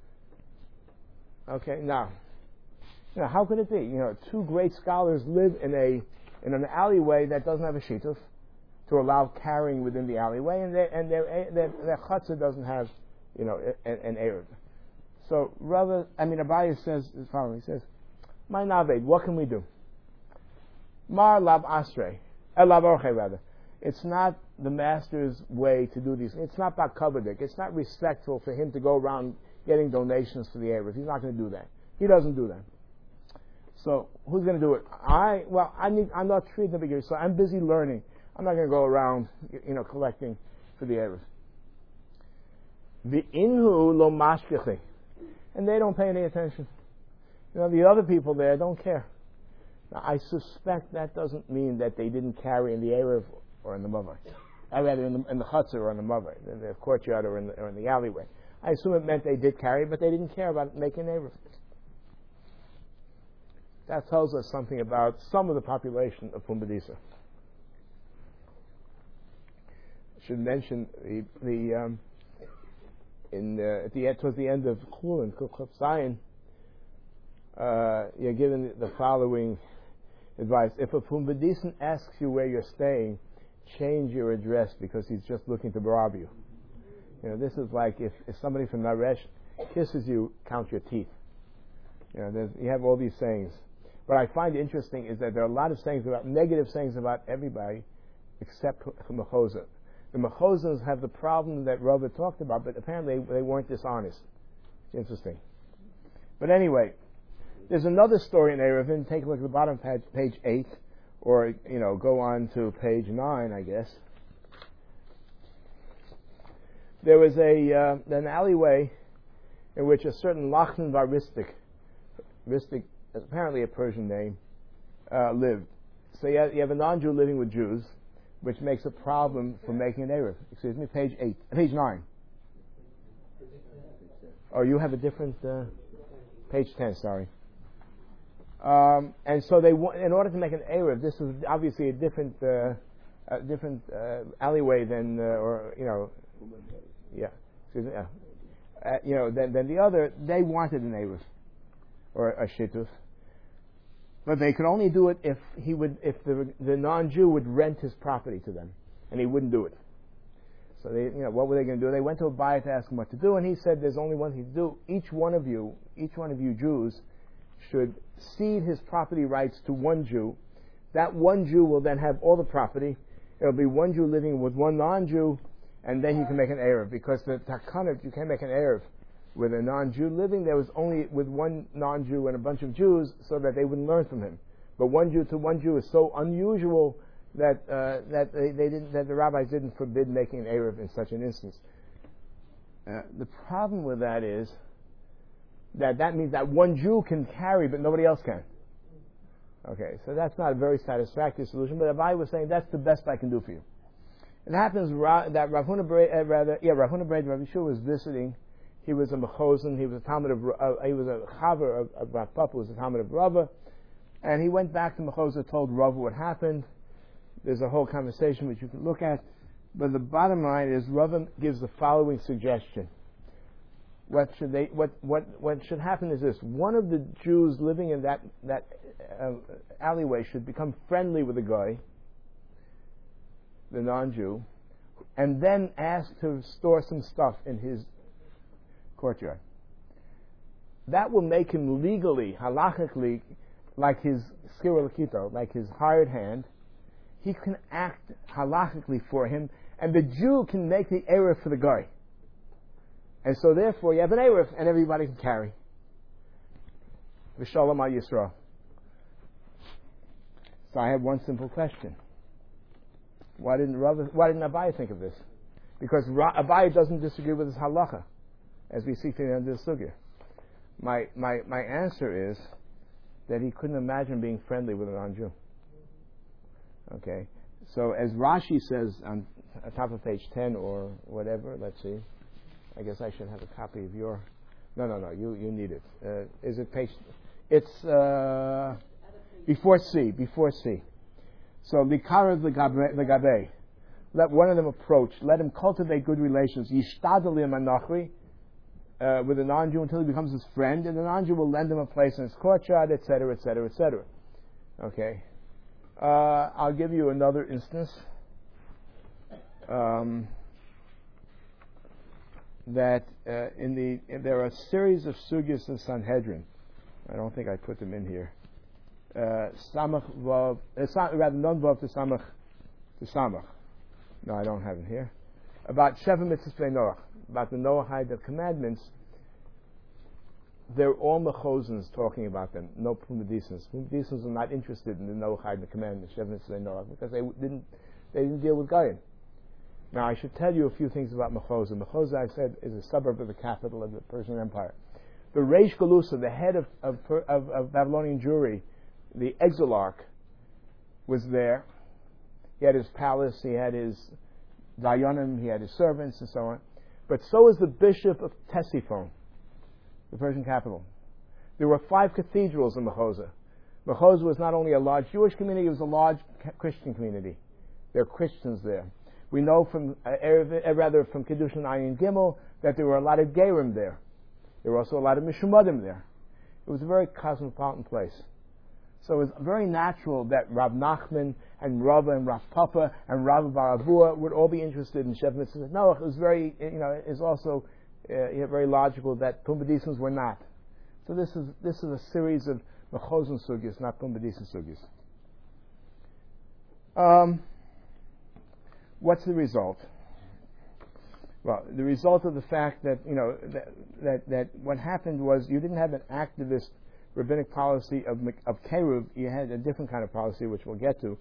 Okay, now, you know, how could it be? You know, two great scholars live in a in an alleyway that doesn't have a shituf to allow carrying within the alleyway, and their and their their, their chutzah doesn't have, you know, an, an erev. So rather, I mean, Abaye says the following. He says, "My naved, what can we do? Mar lab asre, el lab orche rather. It's not the master's way to do these. It's not bakabadik. It's not respectful for him to go around getting donations for the erev. He's not going to do that. He doesn't do that. So who's going to do it? I well, I need. I'm not treating the beginner, so I'm busy learning. I'm not going to go around, you know, collecting for the erev. The inhu lo mashkichi, and they don't pay any attention. You know, the other people there don't care. Now, I suspect that doesn't mean that they didn't carry in the erev or in the mavai. I rather in the, in the chutzah or in the mavai, in the courtyard or in the, or in the alleyway. I assume it meant they did carry, but they didn't care about making erev. That tells us something about some of the population of Pumbedisa. I should mention the, the um, in the, at the towards the end of Chul and Kuf Zion, uh, you're given the following advice: if a Pumbedisan asks you where you're staying, change your address because he's just looking to rob you. You know, this is like if, if somebody from Naresh kisses you, count your teeth. You know, you have all these sayings. What I find interesting is that there are a lot of sayings about negative sayings about everybody except Mechoza. The Mechozans have the problem that Rava talked about, but apparently they, they weren't dishonest. It's interesting. But anyway, there's another story in Erevin. Take a look at the bottom page, page eight, or you know, go on to page nine, I guess. There was a uh, an alleyway in which a certain Lachlan Bar Ristik, Ristik, apparently a Persian name, uh, lived. So you have, you have a non-Jew living with Jews, which makes a problem for making an erev. Excuse me, page eight, page nine. Oh, you have a different uh, page ten. Sorry. Um, and so they, wa- in order to make an erev, this is obviously a different, uh, a different uh, alleyway than, uh, or you know, yeah, excuse me, uh, uh, you know, than, than the other. They wanted an erev or a shituf, but they could only do it if he would, if the the non-Jew would rent his property to them, and he wouldn't do it. So they, you know, what were they going to do? They went to Abaye to ask him what to do, and he said, "There's only one thing to do. Each one of you, each one of you Jews, should cede his property rights to one Jew. That one Jew will then have all the property. It'll be one Jew living with one non-Jew, and then you can make an erev. Because the takanah, you can't make an erev with a non-Jew living. There was only with one non-Jew and a bunch of Jews, so that they wouldn't learn from him. But one Jew to one Jew is so unusual that uh, that they, they didn't, that the rabbis didn't forbid making an erev in such an instance. Uh, the problem with that is that that means that one Jew can carry, but nobody else can. Okay, so that's not a very satisfactory solution. But Abaye was saying that's the best I can do for you. It happens ra- that Rav Huna Bre- uh, rather, yeah, Rav Huna Bre- Rav Yeshua was visiting. He was a Mechozan. He was a Talmud of. Uh, he was a Chaver of, of Rav Papa. Was a Talmud of Rava, and he went back to Mechozan, told Rava what happened. There's a whole conversation which you can look at. But the bottom line is, Rava gives the following suggestion. What should they? What what what should happen is this: one of the Jews living in that that uh, alleyway should become friendly with the guy, the non-Jew, and then ask to store some stuff in his courtyard. That will make him legally, halachically, like his skira l'kito, like his hired hand. He can act halachically for him, and the Jew can make the eruv for the guy. And so therefore you have an eruv, and everybody can carry. V'shalom al Yisrael. So I have one simple question. Why didn't Rav, why didn't Abaye think of this? Because Ra, Abaye doesn't disagree with his halacha, as we see today under the sugya. My, my, my answer is that he couldn't imagine being friendly with a non-Jew. Okay, so as Rashi says on, on top of page ten or whatever, let's see. I guess I should have a copy of your. No, no, no. You you need it. Uh, is it page? It's uh, before C. Before C. So likarav legabe. Let one of them approach. Let him cultivate good relations. Yishtadel anachri. Uh, with a non-Jew until he becomes his friend, and the non-Jew will lend him a place in his courtyard, et cetera, et cetera, et cetera. Okay. Uh, I'll give you another instance. Um, that uh, in the in, there are a series of sugyas in Sanhedrin. I don't think I put them in here. Uh, samach vav, uh, rather non vav to samach to samach. No, I don't have it here. About Sheva mitzvahs Noach, about the Noahide of commandments. They're all mechozens talking about them. No pumbedisans. Pumbedisans are not interested in the Noahide the commandments, Sheva mitzvahs Noach, because they didn't they didn't deal with Goyim. Now, I should tell you a few things about Mechoza. Mechoza, I said, is a suburb of the capital of the Persian Empire. The Reish Galusa, the head of, of, of, of Babylonian Jewry, the exilarch, was there. He had his palace, he had his dayanim, he had his servants, and so on. But so was the bishop of Ctesiphon, the Persian capital. There were five cathedrals in Mechoza. Mechoza was not only a large Jewish community, it was a large Christian community. There are Christians there. We know from, uh, uh, rather from Kedushin Ayin Gimel, that there were a lot of Gerim there. There were also a lot of Mishumadim there. It was a very cosmopolitan place. So it was very natural that Rav Nachman and Rava and Rav Papa and Rav Baravua would all be interested in Sheva mitzvahs Noach. It was very, you know, it's also uh, very logical that Pumbedisans were not. So this is this is a series of Mechozan Sugyas, not Pumbedisan Sugyas. Um, What's the result? Well, the result of the fact that, you know, that, that, that what happened was you didn't have an activist rabbinic policy of, of Keruv, you had a different kind of policy, which we'll get to,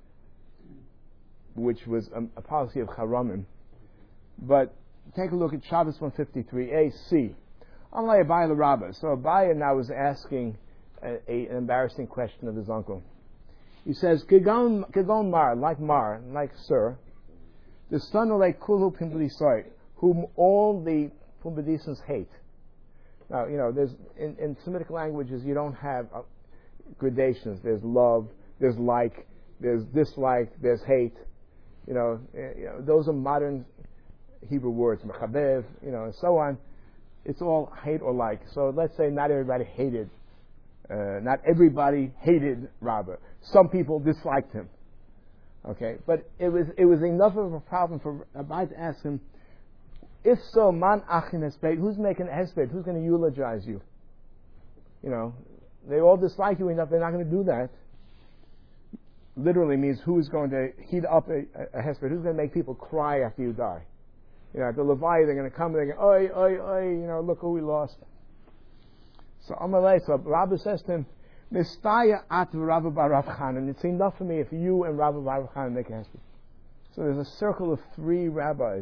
which was a, a policy of Charamim. But take a look at Shabbos one fifty-three A, C. Unlike Abaye l'Rabba. So Abaye now is asking a, a, an embarrassing question of his uncle. He says, Kigon, Kigon Mar, like Mar, like Sir, the son of like Kulu Pumbedisai, whom all the Pumbedisans hate. Now, you know, there's in, in Semitic languages you don't have uh, gradations. There's love, there's like, there's dislike, there's hate. You know, uh, you know those are modern Hebrew words, mechabev, you know, and so on. It's all hate or like. So let's say not everybody hated, uh, not everybody hated Rabbah. Some people disliked him. Okay, but it was it was enough of a problem for Abaye to ask him, if so, man achin hesped, who's making hesped? Who's going to eulogize you? You know, they all dislike you enough, they're not going to do that. Literally means who is going to heat up a, a, a hesped? Who's going to make people cry after you die? You know, at the Levi, they're going to come and they're going, oi, oi, oi, you know, look who we lost. So Amalei, so Rabbi says to him, Mistaya at Rabbi Bar Rav Chanan. It's enough for me if you and Rabbi Bar Rav Chanan make a hesped. So there's a circle of three rabbis.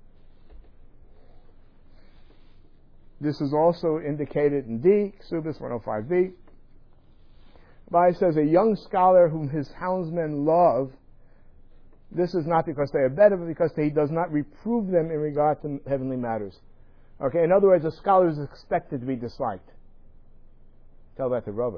This is also indicated in D, Ksubis one oh five B. Abaye says, a young scholar whom his houndsmen love, this is not because they are better, but because he does not reprove them in regard to heavenly matters. Okay, in other words, a scholar is expected to be disliked. Tell that to Rava.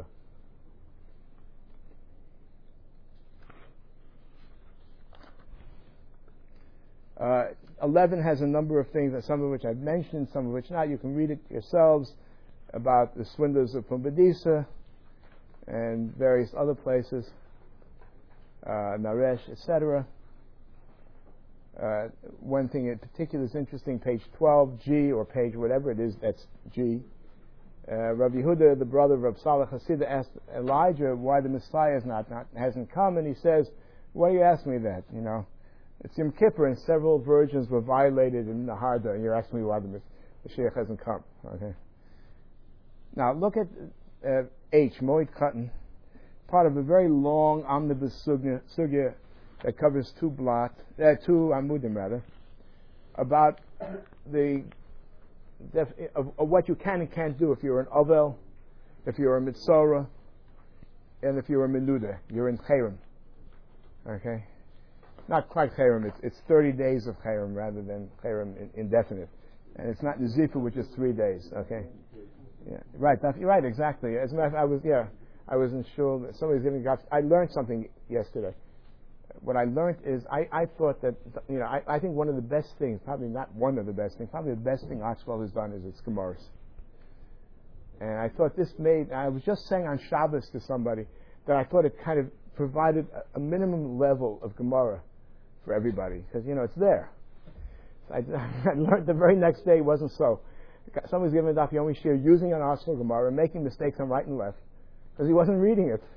Uh, eleven has a number of things, some of which I've mentioned, some of which not. You can read it yourselves about the swindlers of Pumbedisa and various other places, uh, Naresh, et cetera. Uh, one thing in particular is interesting, page twelve, G, or page whatever it is, that's G. Uh, Rav Yehuda, the brother of Rav Saleh Hasidah, asked Elijah why the Messiah has not, not hasn't come, and he says, "Why do you ask me that? You know, it's Yom Kippur, and several virgins were violated in Naharda, and you're asking me why the Mashiach hasn't come." Okay. Now look at uh, H, Moed Katan, part of a very long omnibus sugya, sugya that covers two blot, uh, two amudim rather, about the def, of, of what you can and can't do if you're an Ovel, if you're a Mitzorah, and if you're a Menuda. You're in Cherem. Okay? Not quite Cherem, it's, it's thirty days of Cherem rather than Cherem in, indefinite. And it's not Nazifa, which is three days. Okay? Yeah, right, that's, you're right, exactly. As a matter of fact, I was, yeah, I wasn't sure that somebody's giving God. I learned something yesterday. What I learned is I, I thought that, you know, I, I think one of the best things, probably not one of the best things, probably the best thing Oxford has done is its Gemaras. And I thought this made, I was just saying on Shabbos to somebody that I thought it kind of provided a, a minimum level of Gemara for everybody, because, you know, it's there. So I, I learned the very next day it wasn't so. Somebody's giving a Daf Yomi Shir using an Oxford Gemara and making mistakes on right and left, because he wasn't reading it.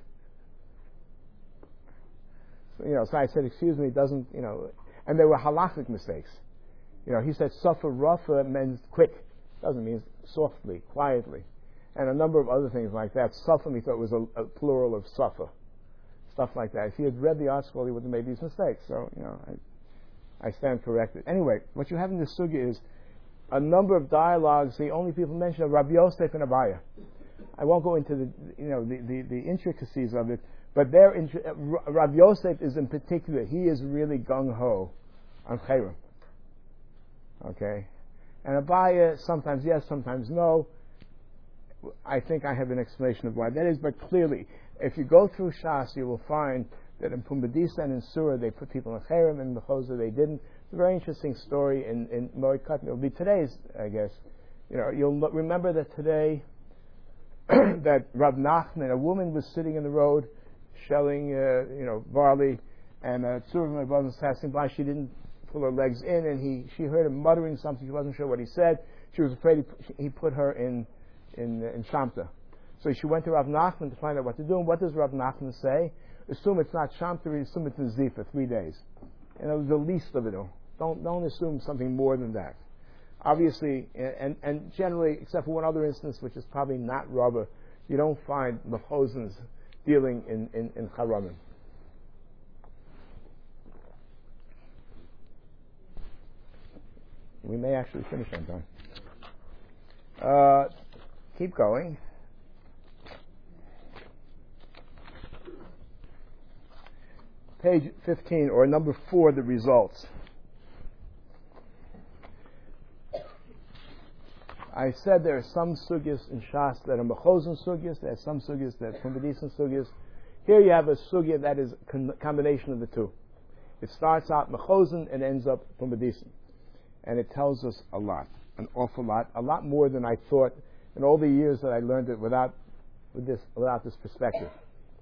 You know, so I said, excuse me, it doesn't, you know, and there were halachic mistakes. You know, he said, Safa Rafa means quick. Doesn't mean softly, quietly. And a number of other things like that. Safa, he thought was a, a plural of Safa. Stuff like that. If he had read the article, he would have made these mistakes. So, you know, I, I stand corrected. Anyway, what you have in this sugya is a number of dialogues. The only people mentioned are Rabbi Yosef and Abaya. I won't go into the, you know, the, the, the intricacies of it. But there, uh, Rav Yosef is in particular, he is really gung-ho on Cherem. Okay? And Abaya, sometimes yes, sometimes no. I think I have an explanation of why that is, but clearly, if you go through Shas, you will find that in Pumbedisa and in Surah, they put people in Cherem, and in Mechoza they didn't. It's a very interesting story in, in Moed Katan. It will be today's, I guess. You know, you'll remember that today, that Rav Nachman, a woman was sitting in the road, shelling, uh, you know, barley, and uh, two of my brothers passing by. She didn't pull her legs in, and he, she heard him muttering something. She wasn't sure what he said. She was afraid he, he put her in, in, in Shamta. So she went to Rav Nachman to find out what to do. And what does Rav Nachman say? Assume it's not Shamta, assume it's in Z for three days. And it was the least of it all. Don't, don't assume something more than that. Obviously, and, and generally, except for one other instance, which is probably not Rabba, you don't find Mechozans dealing in, in, in Charamim. We may actually finish on time. Uh, keep going. Page fifteen, or number four, the results. I said there are some sugyas in Shas that are Mechozan sugyas, there are some sugyas that are Pumbedisa sugyas. Here you have a sugya that is a con- combination of the two. It starts out Mechozan and ends up Pumbedisa. And it tells us a lot, an awful lot, a lot more than I thought in all the years that I learned it without, with this, without this perspective.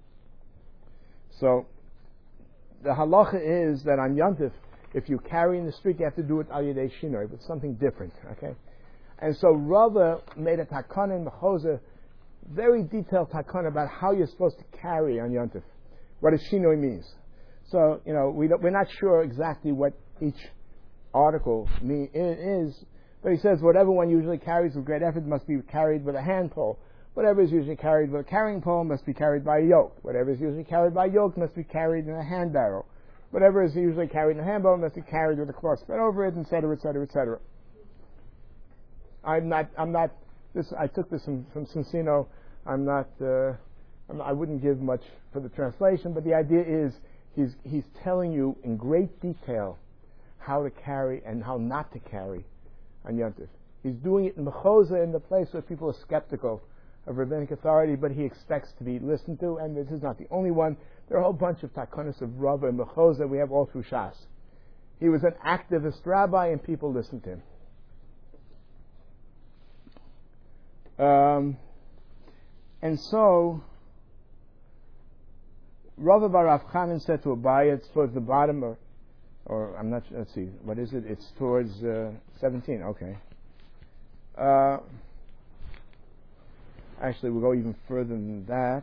So, the halacha is that on Yontif, if you carry in the street, you have to do it al yedei shinoi, but something different, okay? And so Rava made a takana in Mechoza, very detailed takana about how you're supposed to carry on Yontif, what a shinoi means. So, you know, we don't, we're not sure exactly what each article mean, is, but he says whatever one usually carries with great effort must be carried with a hand pole. Whatever is usually carried with a carrying pole must be carried by a yoke. Whatever is usually carried by a yoke must be carried in a hand barrel. Whatever is usually carried in a hand barrel must be carried with a cloth spread over it, et cetera, et cetera, et cetera. I'm not, I'm not, this, I took this from, from Cincino. I'm not, uh, I'm, I wouldn't give much for the translation, but the idea is he's, he's telling you in great detail how to carry and how not to carry on Yontif. He's doing it in Mechoza, in the place where people are skeptical of rabbinic authority, but he expects to be listened to, and this is not the only one. There are a whole bunch of takanas of Rava and Mechoza we have all through Shas. He was an activist rabbi, and people listened to him. Um, and so, Rav Bar Rav Chanan said to Abaye, it's towards the bottom, or, or I'm not sure, let's see, what is it? It's towards uh, seventeen, okay. Uh, actually, we'll go even further than that.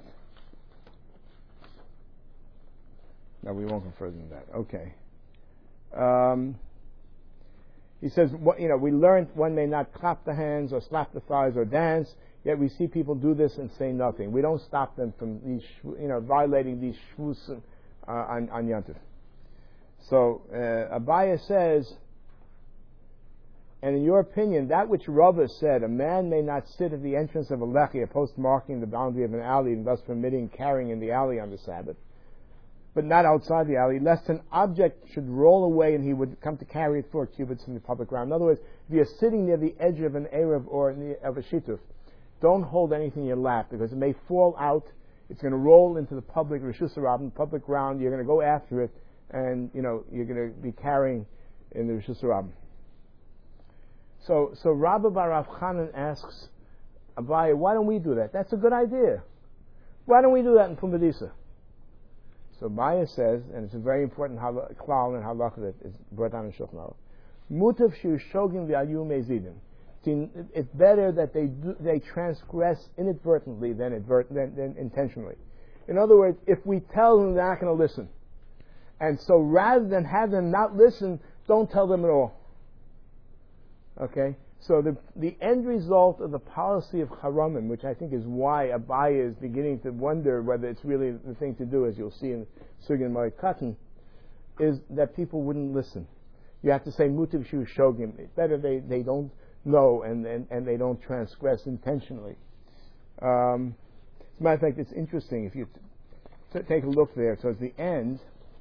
No, we won't go further than that. Okay. Um, he says, what, you know, we learned one may not clap the hands or slap the thighs or dance, yet we see people do this and say nothing. We don't stop them from these, you know, violating these shvus uh, on, on Yom Tov. So uh, Abaye says, and in your opinion, that which Rava said, a man may not sit at the entrance of a lechi, a post marking the boundary of an alley, and thus permitting carrying in the alley on the Sabbath, but not outside the alley, lest an object should roll away and he would come to carry it four cubits in the public ground. In other words, if you're sitting near the edge of an Erev or of a Shituf, don't hold anything in your lap, because it may fall out, it's going to roll into the public Rishus Harabim, public ground, you're going to go after it, and, you know, you're going to be carrying in the Rishus Harabim. So, so Rabbi Bar Rav Chanan asks Abaye, why don't we do that? That's a good idea. Why don't we do that in Pumbedisa? So Abaye says, and it's a very important klal and halacha that is brought down in Shulchan Aruch, Mutav shu shogim v'ayu mezidim. It's better that they do, they transgress inadvertently than, advert, than, than intentionally. In other words, if we tell them, they're not going to listen. And so rather than have them not listen, don't tell them at all. Okay? So the the end result of the policy of Haramim, which I think is why Abaye is beginning to wonder whether it's really the thing to do, as you'll see in Sugin Moed Katan, is that people wouldn't listen. You have to say, Mutav shu shogim. It's better they, they don't know and, and, and they don't transgress intentionally. Um, as a matter of fact, it's interesting, if you t- t- take a look there towards the end,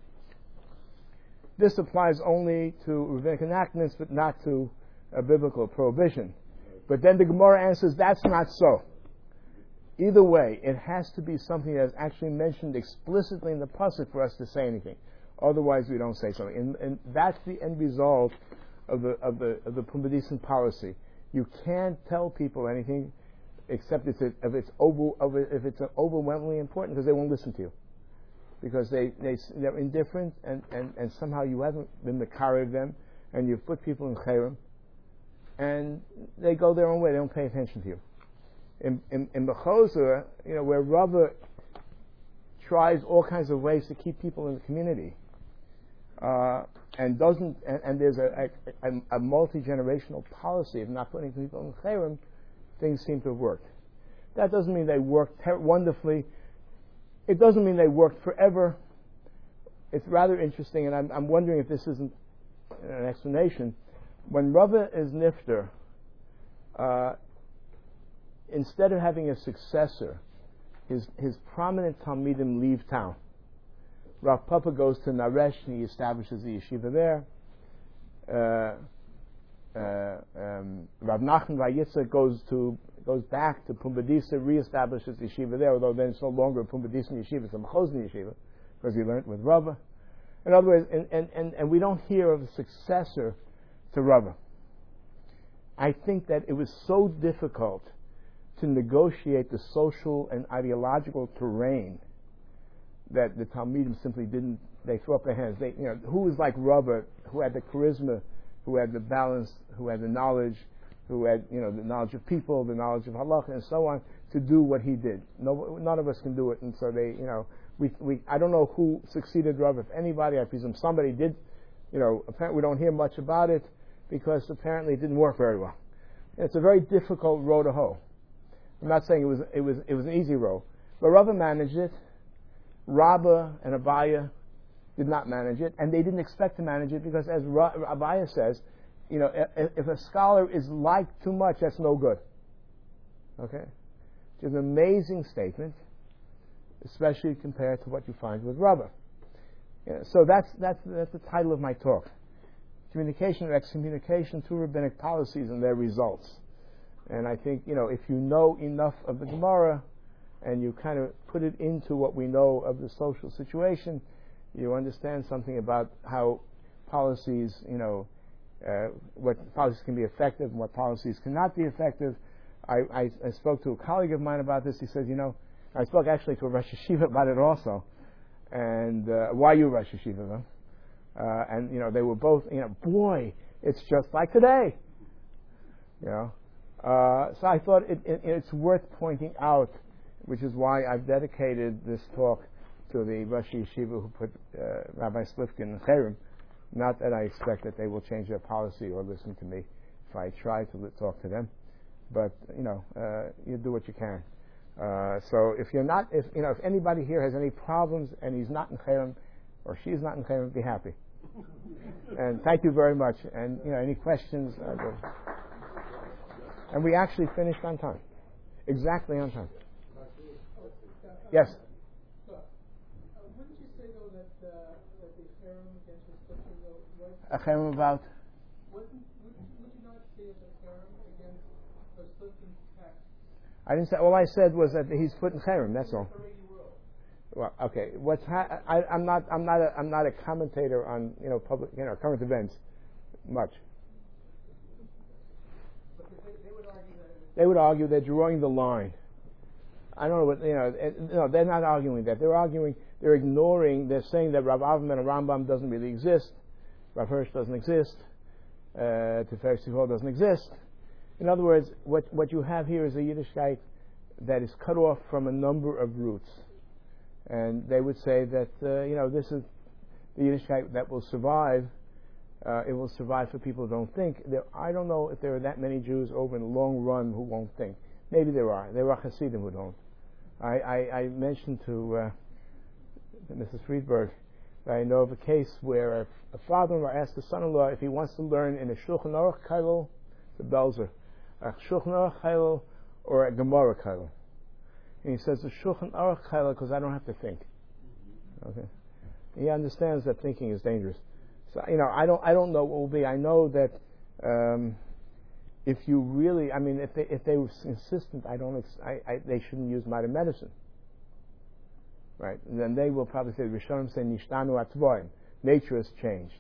this applies only to rabbinic enactments, but not to a biblical prohibition. But then the Gemara answers, that's not so. Either way, it has to be something that's actually mentioned explicitly in the pasuk for us to say anything. Otherwise, we don't say something. And, and that's the end result of the of the of the Pumbedisen policy. You can't tell people anything except it's a, if it's over if it's overwhelmingly important, because they won't listen to you, because they they they're indifferent, and, and, and somehow you haven't been the car of them, and you've put people in chayrim, and they go their own way. They don't pay attention to you. In in, in Bechozah, you know, where Rava tries all kinds of ways to keep people in the community, uh, and doesn't, and, and there's a, a, a multi-generational policy of not putting people in chayrim, things seem to have worked. That doesn't mean they worked ter- wonderfully. It doesn't mean they worked forever. It's rather interesting, and I'm, I'm wondering if this isn't an explanation. When Rava is nifter, uh, instead of having a successor, his his prominent Talmidim leave town. Rav Papa goes to Naresh and he establishes the yeshiva there. Uh, uh, um, Rav Nachman Vayitza goes to goes back to Pumbedisa, reestablishes the yeshiva there, although then it's no longer a Pumbedisa yeshiva, it's a Mechozny yeshiva, because he learned with Rava. In other words, and, and, and, and we don't hear of a successor to Rava. I think that it was so difficult to negotiate the social and ideological terrain that the Talmidim simply didn't, they threw up their hands. They, you know, who was like Rava, who had the charisma, who had the balance, who had the knowledge, who had, you know, the knowledge of people, the knowledge of halacha, and so on, to do what he did. No, none of us can do it, and so they, you know, we, we, I don't know who succeeded Rava. If anybody, I presume somebody did. You know, apparently we don't hear much about it because apparently it didn't work very well. It's a very difficult row to hoe. I'm not saying it was it was it was an easy row, but Rava managed it. Rabba and Abaye did not manage it, and they didn't expect to manage it because, as Ra- Abaye says, you know, if, if a scholar is liked too much, that's no good. Okay, it's an amazing statement, especially compared to what you find with Rabba. Yeah, so that's that's that's the title of my talk: Communication or Excommunication, Two Rabbinic Policies and Their Results. And I think, you know, if you know enough of the Gemara and you kind of put it into what we know of the social situation, you understand something about how policies, you know, uh, what policies can be effective and what policies cannot be effective. I, I, I spoke to a colleague of mine about this. He says, you know, I spoke actually to a Rosh Yeshiva about it also. And uh, why you Rosh Yeshiva? Huh? Uh, and, you know, they were both, you know, boy, it's just like today. You know. Uh, so I thought it, it, it's worth pointing out, which is why I've dedicated this talk to the Rosh Yeshiva who put uh, Rabbi Slifkin in Cherem. Not that I expect that they will change their policy or listen to me if I try to talk to them. But, you know, uh, you do what you can. Uh, so if you're not, if, you know, if anybody here has any problems and he's not in Cherem or she's not in Cherem, be happy. And thank you very much. And, you know, any questions? Uh, go. And we actually finished on time. Exactly on time. Yes? Uh, wouldn't you say, though, that, uh, that the Cherem against the Splifkin was... A Cherem about? Wouldn't, would, would you not say that the Cherem against the Splifkin's text? I didn't say, all I said was that he's put in Cherem, that's all. Well, okay. What's ha- I, I'm not. I'm not. A, I'm not a commentator on you know public, you know, current events, much. But they, they would argue that. They would argue they're drawing the line. I don't know what you know. It, no, they're not arguing that. They're arguing. They're ignoring. They're saying that Rav Avram and Rambam doesn't really exist. Rav Hirsch doesn't exist. Uh, Tiferes Sichor doesn't exist. In other words, what what you have here is a Yiddishkeit that is cut off from a number of roots. And they would say that, uh, you know, this is the Yiddishkeit that will survive. Uh, it will survive for people who don't think. There, I don't know if there are that many Jews over in the long run who won't think. Maybe there are. There are Hasidim who don't. I, I, I mentioned to uh, Missus Friedberg that I know of a case where a, a father-in-law asked the son-in-law if he wants to learn in a Shulchan Aruch Kailul, the Belzer, a Shulchan Aruch Kailul or a Gemara Kailul. And he says, the Shulchan Aruch Kailul because I don't have to think. Okay. He understands that thinking is dangerous. So, you know, I don't I don't know what will be. I know that um, if you really, I mean, if they if they were insistent, I don't, ex- I, I, they shouldn't use modern medicine. Right? And then they will probably say, Rishonim say, Nishtanu Atzvoim. Nature has changed.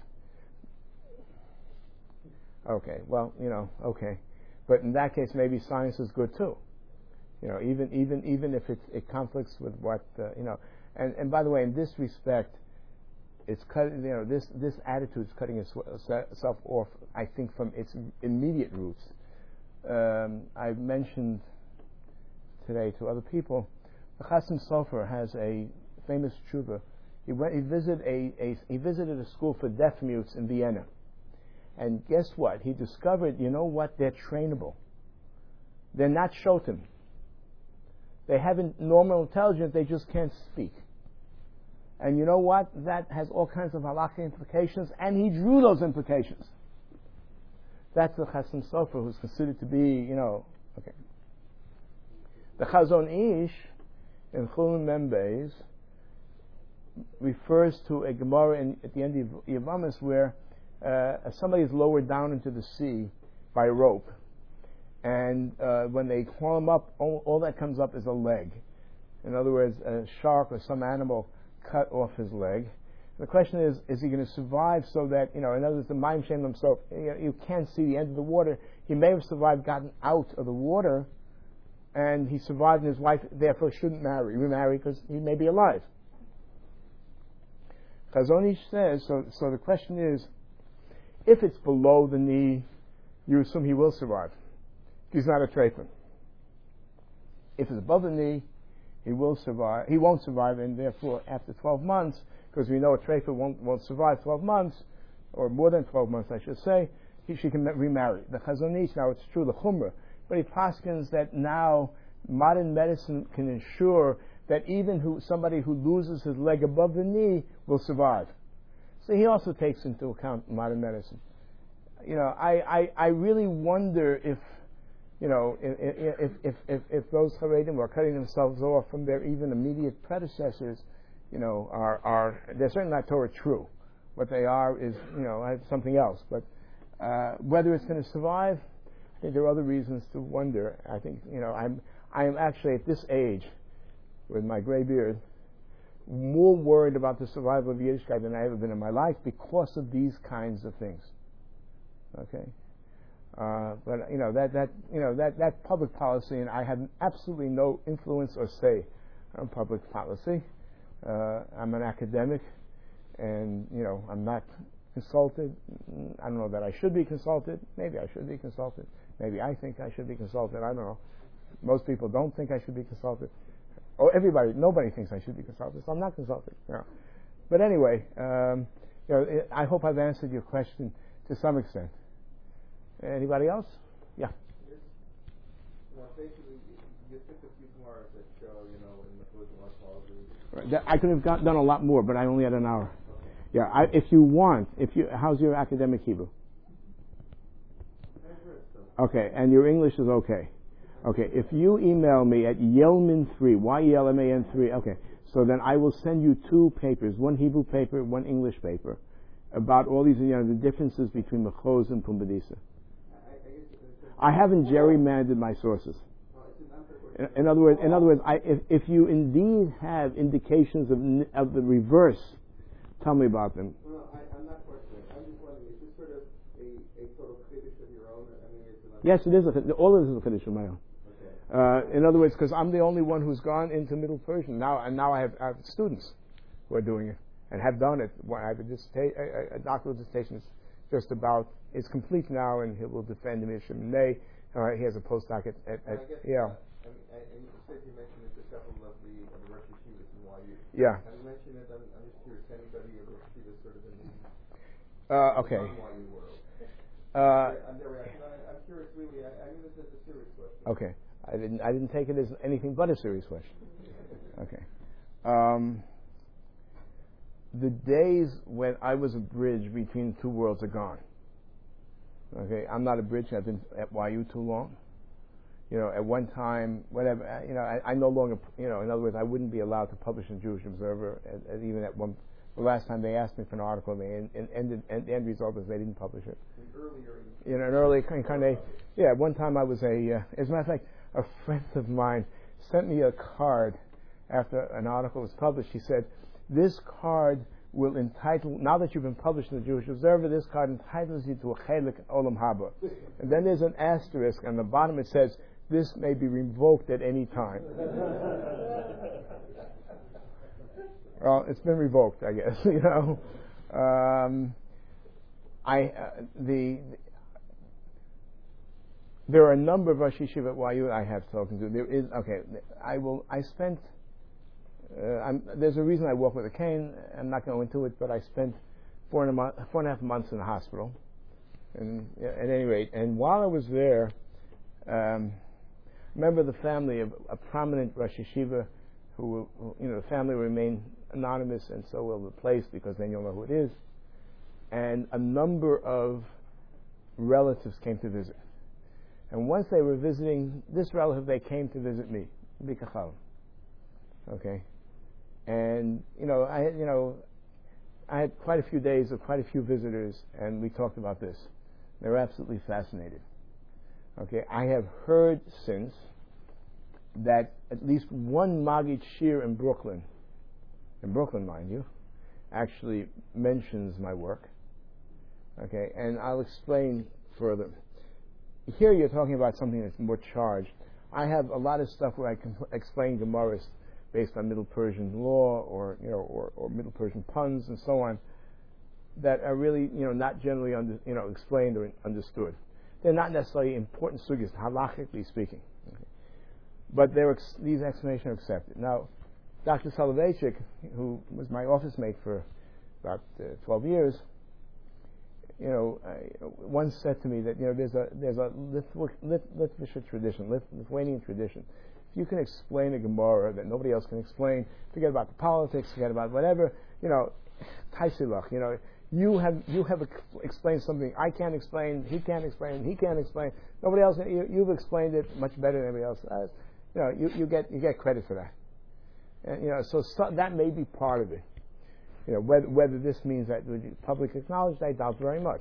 Okay, well, you know, okay. But in that case, maybe science is good too. You know, even even even if it, it conflicts with what uh, you know, and, and by the way, in this respect, it's cut. You know, this this attitude is cutting itself off. I think from its immediate roots. Um, I've mentioned today to other people, the Chassam Sofer has a famous tshuva. He went. He visited a, a he visited a school for deaf mutes in Vienna, and guess what? He discovered. You know what? They're trainable. They're not shotim. They haven't normal intelligence, they just can't speak. And you know what? That has all kinds of halakha implications, and he drew those implications. That's the Chassam Sofer, who's considered to be, you know, okay. The Chazon Ish, in Chulun Membeis, refers to a Gemara in, at the end of Yevamos where uh, somebody is lowered down into the sea by a rope. And uh, when they haul him up, all, all that comes up is a leg. In other words, a shark or some animal cut off his leg. The question is, is he going to survive so that, you know, in other words, the Maim Shem himself, you know, you can't see the end of the water. He may have survived, gotten out of the water, and he survived, and his wife therefore shouldn't marry, remarry, because he may be alive. Chazon Ish says, so, so the question is, if it's below the knee, you assume he will survive. He's not a treifin. If it's above the knee, he will survive. He won't survive, and therefore, after twelve months, because we know a treifin won't won't survive twelve months, or more than twelve months, I should say, he, she can remarry. The Chazon Ish, now it's true, the Chumrah, but he paskins that now modern medicine can ensure that even who somebody who loses his leg above the knee will survive. So he also takes into account modern medicine. You know, I I, I really wonder if. You know, if if if if those Haredim are cutting themselves off from their even immediate predecessors, you know, are are they're certainly not Torah true. What they are is, you know, something else. But uh, whether it's going to survive, I think there are other reasons to wonder. I think, you know, I'm I am actually at this age, with my gray beard, more worried about the survival of Yiddishkeit than I ever been in my life because of these kinds of things. Okay, uh, but you know that that you know that that public policy, and I have absolutely no influence or say on public policy. Uh, I'm an academic, and you know I'm not consulted. I don't know that I should be consulted. Maybe I should be consulted. Maybe I think I should be consulted. I don't know. Most people don't think I should be consulted. Or everybody, nobody thinks I should be consulted, so I'm not consulted. You know. But anyway, um, you know, it, I hope I've answered your question to some extent. Anybody else? Yeah. Yes. Well, basically, you picked a few more that show, you know, in the political apology. Right. That, I could have got, done a lot more, but I only had an hour. Okay. Yeah. I, if you want, if you, how's your academic Hebrew? Okay, and your English is okay. Okay, if you email me at Yelman three, Y E L M A N three, okay, so then I will send you two papers, one Hebrew paper, one English paper, about all these, you know, the differences between Machos and Pumbedisa. I haven't gerrymandered my sources. In, in other words, in other words, I, if, if you indeed have indications of of the reverse, tell me about them. Well, I, I'm not questioning. I'm just wondering, is this sort of a, a total chiddush of your own? I mean, it's an yes, it is. A, all of this is a chiddush of my own. Okay. Uh, in other words, because I'm the only one who's gone into Middle Persian now, and now I have, I have students who are doing it and have done it. I have a, disserta- a, a doctoral dissertation is just about. It's complete now, and he will defend the Mishra May. Uh, he has a postdoc at, at, at Yale. I mean, I, and you said you mentioned it to a couple of the, of the Rosh Yeshivas in Y U. Yeah. Have you mentioned it? I'm, I'm just curious. Anybody of Rosh Yeshivas sort of in the Uh, okay. non-Y U world? Uh, I'm, their reaction. I, I'm curious, really. I, I mean this as a serious question. okay. I didn't. I didn't take it as anything but a serious question. Okay. Um, the days when I was a bridge between the two worlds are gone. Okay, I'm not a bridge. I've been at Y U too long. You know, at one time, whatever. You know, I, I no longer. You know, in other words, I wouldn't be allowed to publish in Jewish Observer. At, at even at one, the last time they asked me for an article, they and, and ended. And the end result is they didn't publish it. Earlier, you know, an early incarnation. Yeah, one time I was a. Uh, as a matter of fact, a friend of mine sent me a card after an article was published. He said, "This card will entitle, now that you've been published in the Jewish Observer, this card entitles you to a chelik olam haba." And then there's an asterisk on the bottom. It says, "This may be revoked at any time." Well, it's been revoked, I guess. You know, um, I uh, the, the there are a number of Rosh Yeshiva at Y U I have spoken to. There is okay. I will. I spent. Uh, I'm, there's a reason I walk with a cane. I'm not going to go into it, but I spent four and a month, four and a half months in the hospital. And yeah, at any rate, and while I was there, um, remember the family of a prominent Rosh Yeshiva, who, who you know, the family will remain anonymous, and so will the place because then you'll know who it is. And a number of relatives came to visit. And once they were visiting this relative, they came to visit me, Bikachal. Okay. And, you know, I had, you know, I had quite a few days of quite a few visitors, and we talked about this. They were absolutely fascinated. Okay. I have heard since that at least one Maggid Shir in Brooklyn, in Brooklyn, mind you, actually mentions my work. Okay. And I'll explain further. Here you're talking about something that's more charged. I have a lot of stuff where I can explain Gemaras based on Middle Persian law, or you know, or, or Middle Persian puns and so on, that are really you know not generally under, you know explained or understood. They're not necessarily important sugyas, halachically speaking, okay. But they're ex- these explanations are accepted. Now, Doctor Soloveitchik, who was my office mate for about uh, twelve years, you know, I, once said to me that you know there's a there's a Lithu- Lit- Litvish tradition, Lit- Lithuanian tradition. If you can explain a Gemara that nobody else can explain, forget about the politics, forget about whatever, you know, taisilach, you know, you have you have ex- explained something I can't explain, he can't explain, he can't explain, nobody else. You, you've explained it much better than anybody else. Uh, you know, you, you get you get credit for that. And, you know, so, so that may be part of it. You know, whether whether this means that would you public acknowledge, I doubt very much.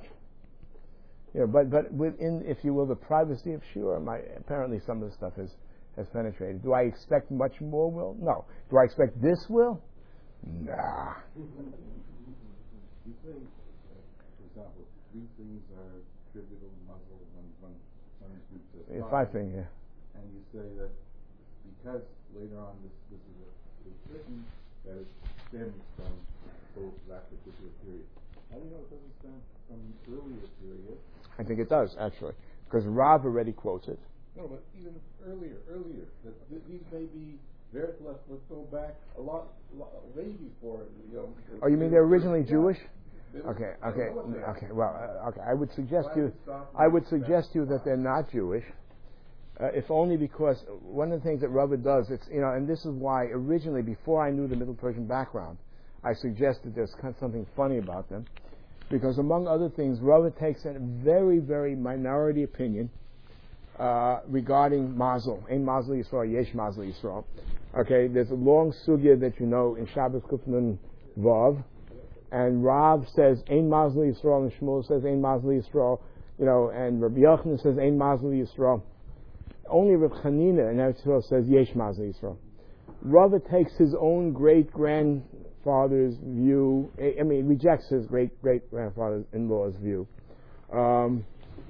You know, but but within, if you will, the privacy of Shura, my apparently some of the stuff is. has penetrated. Do I expect much more will? No. Do I expect this will? Nah. You say, uh, for example, three things are trivial, muzzle, one, one, one group says Yeah, five, five things, yeah. and you say that because later on this this is a, a written that it stems from both that particular period. How do you know it doesn't stem from earlier period? I think it does, actually, because Rav already quotes it. No, but even earlier, earlier, that th- these may be very let's let's go back a lot, lot way before. You know, Oh, you mean they're originally yeah. Jewish? They were- Okay, I don't okay, know what they are. okay. Well, uh, okay. I would suggest Why you, would stop I would at suggest that you that they're not Jewish, uh, if only because one of the things that Rava does, it's you know, and this is why originally, before I knew the Middle Persian background, I suggested there's kind of something funny about them, because among other things, Rava takes a very, very minority opinion uh, regarding Mazel, Ein Mazel Yisrael, Yesh Mazel Yisrael. Okay, there's a long sugya that you know in Shabbos Kufnun Vav. And Rav says Ein Mazel Yisrael, and Shmuel says Ein Mazel Yisrael, you know, and Rabbi Yochanan says Ein Mazel Yisrael. Only Rabbi Chanina in Eretz Yisrael says Yesh Mazel Yisrael. Rava takes his own great grandfather's view. I mean, rejects his great great grandfather-in-law's view, um,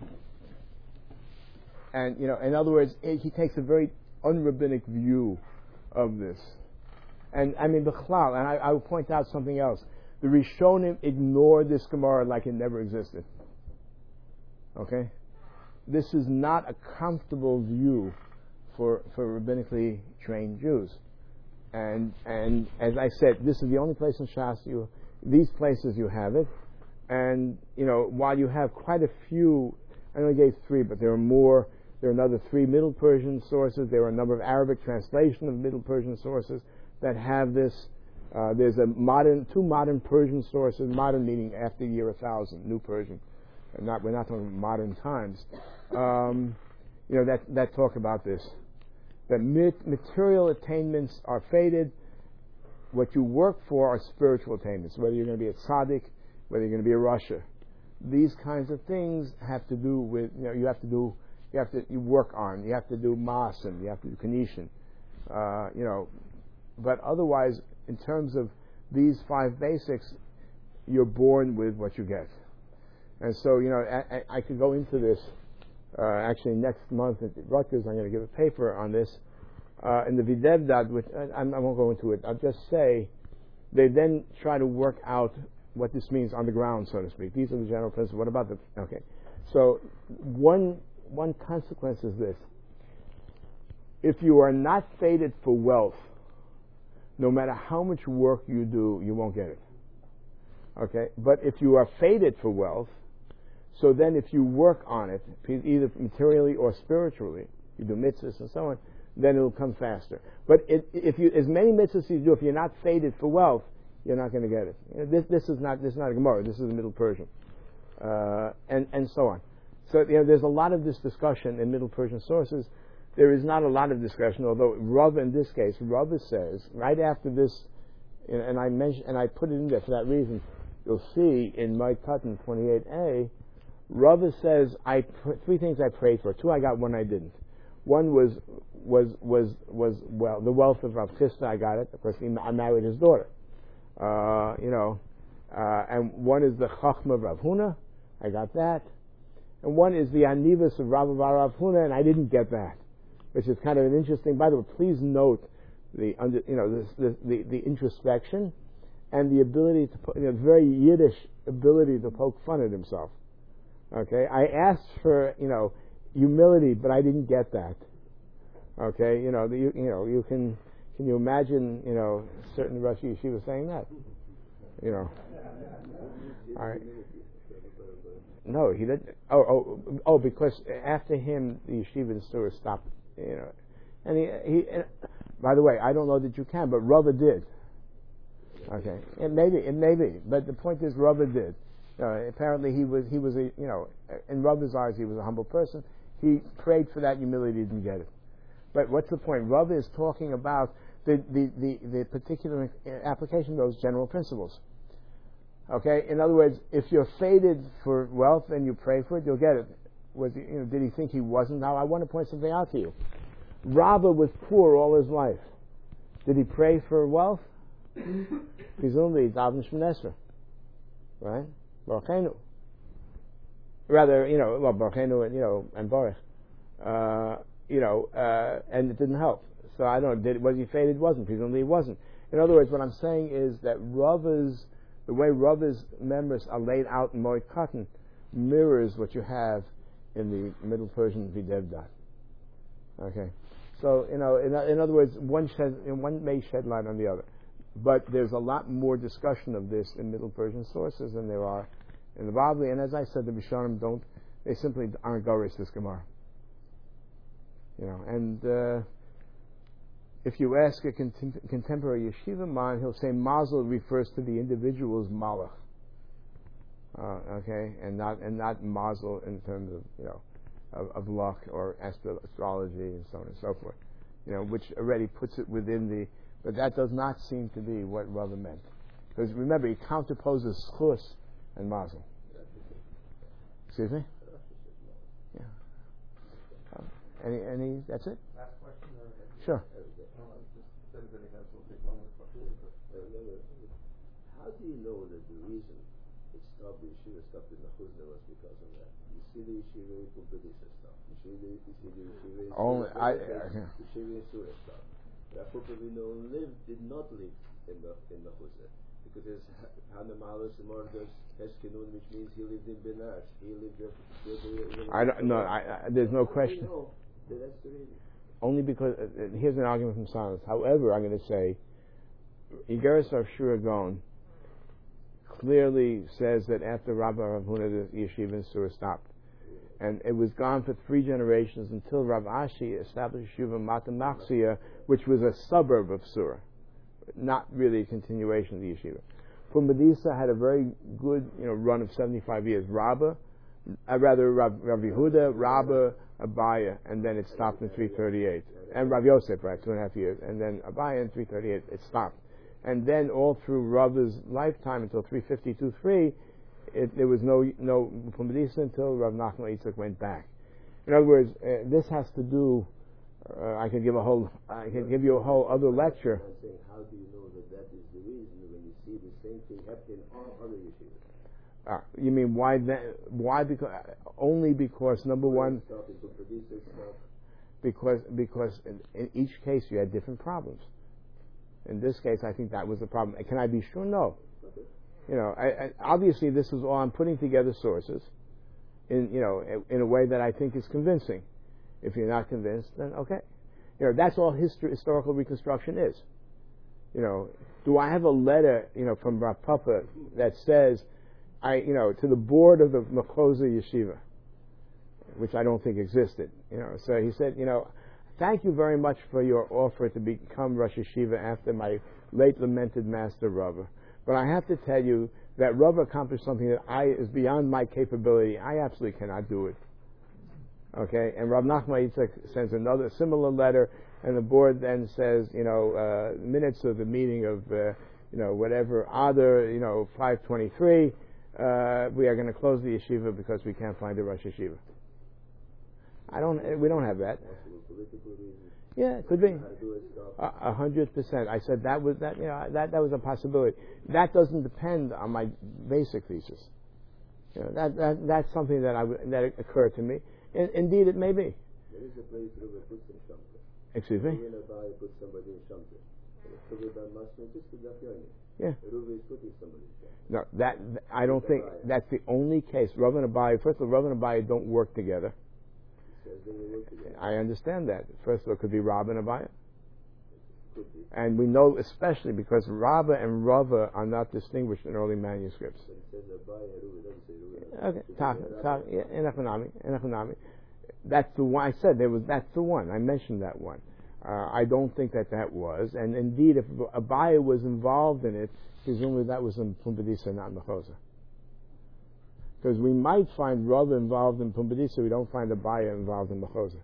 and you know, in other words, he takes a very unrabbinic view of this. And I mean, B'chlal, and I, I will point out something else. The Rishonim ignored this Gemara like it never existed. Okay? This is not a comfortable view for for rabbinically trained Jews. And and as I said, this is the only place in Shas you these places you have it. And you know, while you have quite a few, I only gave three, but there are more. There are another three Middle Persian sources. There are a number of Arabic translation of Middle Persian sources that have this. Uh, there's a modern, two modern Persian sources, modern meaning after the year one thousand, New Persian. Not, we're not talking modern times. Um, you know, that, that talk about this. That material attainments are faded. What you work for are spiritual attainments, whether you're going to be a tzaddik, whether you're going to be a rasha. These kinds of things have to do with, you know, you have to do, you have to you work on, you have to do maasim, you have to do kanishin. Uh, you know, but otherwise, in terms of these five basics, you're born with what you get. And so, you know, I, I could go into this. Uh, actually, next month at Rutgers, I'm going to give a paper on this. Uh, in the Videvdad, which I, I won't go into it, I'll just say they then try to work out what this means on the ground, so to speak. These are the general principles. What about the... Okay. So, one one consequence is this. If you are not fated for wealth, no matter how much work you do, you won't get it. Okay? But if you are fated for wealth, so then if you work on it, either materially or spiritually, you do mitzvahs and so on, then it'll come faster. But it, if you, as many mitzvahs as you do, if you're not fated for wealth, you're not going to get it. You know, this, this is not this is not a Gemara. This is a Middle Persian, uh, and and so on. So you know, there's a lot of this discussion in Middle Persian sources. There is not a lot of discussion, although Rav in this case, Rav says right after this, and I mentioned and I put it in there for that reason. You'll see in my Katan twenty-eight a, Rav says I pr- three things I prayed for. Two I got, one I didn't. One was was was was well the wealth of Rav Chisda. I got it. Of course, I married his daughter. Uh, you know, uh, and one is the Chachma of Rav Huna. I got that. And one is the Anivas of Rav Rav Huna, and I didn't get that, which is kind of an interesting. By the way, please note the under, you know this, this, the the introspection and the ability to po- you know, very Yiddish ability to poke fun at himself. Okay, I asked for you know humility, but I didn't get that. Okay, you know the, you, you know you can can you imagine you know certain Rosh Yeshiva saying that, you know. All right. No, he didn't. Oh, oh, oh! Because after him, the yeshiva in Surah stopped. You know, and he, he. And, by the way, I don't know that you can, but Rava did. Okay, it may be, it may be, but the point is, Rava did. Uh, apparently, he was, he was a, you know, in Rava's eyes, he was a humble person. He prayed for that humility, didn't get it. But what's the point? Rava is talking about the the the, the particular application of those general principles. Okay, in other words, if you're fated for wealth and you pray for it, you'll get it. Was he, you know, did he think he wasn't? Now, I want to point something out to you. Rava was poor all his life. Did he pray for wealth? Presumably, daven Shemon Esrei, right? Baruchenu. Rather, you know, well, Baruchenu and you know and Baruch, uh, you know, uh, and it didn't help. So I don't know. Did was he faded? Wasn't. Presumably, he wasn't. In other words, what I'm saying is that Rava's, the way Rava's members are laid out in Moed Katan mirrors what you have in the Middle Persian Videvdat. Okay, so you know, in, in other words, one shed, one may shed light on the other, but there's a lot more discussion of this in Middle Persian sources than there are in the Bavli. And as I said, the Rishonim don't; they simply aren't goresh this Gemara. You know, and uh, if you ask a contem- contemporary yeshiva man, he'll say Mazel refers to the individual's malach. Uh, okay, and not and not Mazel in terms of you know of, of luck or astro- astrology and so on and so forth. You know, which already puts it within the. But that does not seem to be what Rava meant, because remember he counterposes Chus and Mazel. Excuse me. Yeah. Um, any any that's it. Last question. Or sure. How do you know that the reason it stopped, the yeshiva stopped in the Chuzna was because of that? You see the yeshiva in Pumbedisa stuff. You see the, you see the yeshiva in Only I. The yeshiva in Surah stuff. Rav Pupavino lived, did not live in the in the Chuzna because his Hanamalos and Mordus Eskinun, which means he lived in Benares. He lived there. I don't. No. I, I, there's no question. No, that's the reason. Only because uh, here's an argument from silence. However, I'm going to say, Igeris of Shura Gaon clearly says that after Rabbi Rav Huna, the yeshiva in Surah stopped, and it was gone for three generations until Rav Ashi established yeshiva Matamachsia, which was a suburb of Surah, not really a continuation of the yeshiva. Pumbedisa had a very good, you know, run of seventy-five years. Rabba, uh, rather Rav, Rav Yehuda, Rabba, Abaya, and then it stopped in three thirty-eight. And Rav Yosef, right, two and a half years, and then Abaya in three thirty-eight, it stopped. And then all through Rava's lifetime until three fifty-two three, it, there was no no Pumbedisa until Rav Nachman Yitzchak went back. In other words, uh, this has to do. Uh, I could give a whole. I could give you a whole other lecture. I'm saying, how do you know that that is the reason when you see the same thing happen in all other yeshivas? Uh, you mean why? Then, why? Because only because number one. Because because in, in each case you had different problems. In this case, I think that was the problem. Can I be sure? No. You know, I, I, obviously this is all I'm putting together sources in you know in, in a way that I think is convincing. If you're not convinced, then okay. You know, that's all history, historical reconstruction is. You know, do I have a letter, you know, from Rav Papa that says, I, you know, to the board of the Mechoza Yeshiva, which I don't think existed. You know, so he said, you know, thank you very much for your offer to become Rosh Yeshiva after my late lamented master Rava. But I have to tell you that Rava accomplished something that I is beyond my capability. I absolutely cannot do it. Okay, and Rav Nachman Yitzchak sends another similar letter, and the board then says, you know, uh, minutes of the meeting of, uh, you know, whatever, other, you know, five twenty-three, uh, we are going to close the yeshiva because we can't find a Rosh Yeshiva. I don't, we don't have that. Yeah, it could be. A hundred percent. I said that was that. You know, that that was a possibility. That doesn't depend on my basic thesis. You know, that that that's something that I w- that occurred to me. In, indeed, it may be. There is a place where we put some shamter. Excuse me. We're going to put somebody in shamter. Yeah. Ruva is putting somebody in shamter. No, that I don't think that's the only case. Rav and Abaye. First of all, Rav and Abaye don't work together. I understand that. First of all, it could be Rabba and Abaya. And we know especially because Rabba and Rava are not distinguished in early manuscripts. Okay, talk, talk, yeah, in economic, in economic. That's the one I said. There was that's the one I mentioned. That one. Uh, I don't think that that was. And indeed, if Abaya was involved in it, presumably that was in Pumbedisa, not in Mechoza. Because we might find Rava involved in Pumbedisa, we don't find Abaya involved in Mechoza.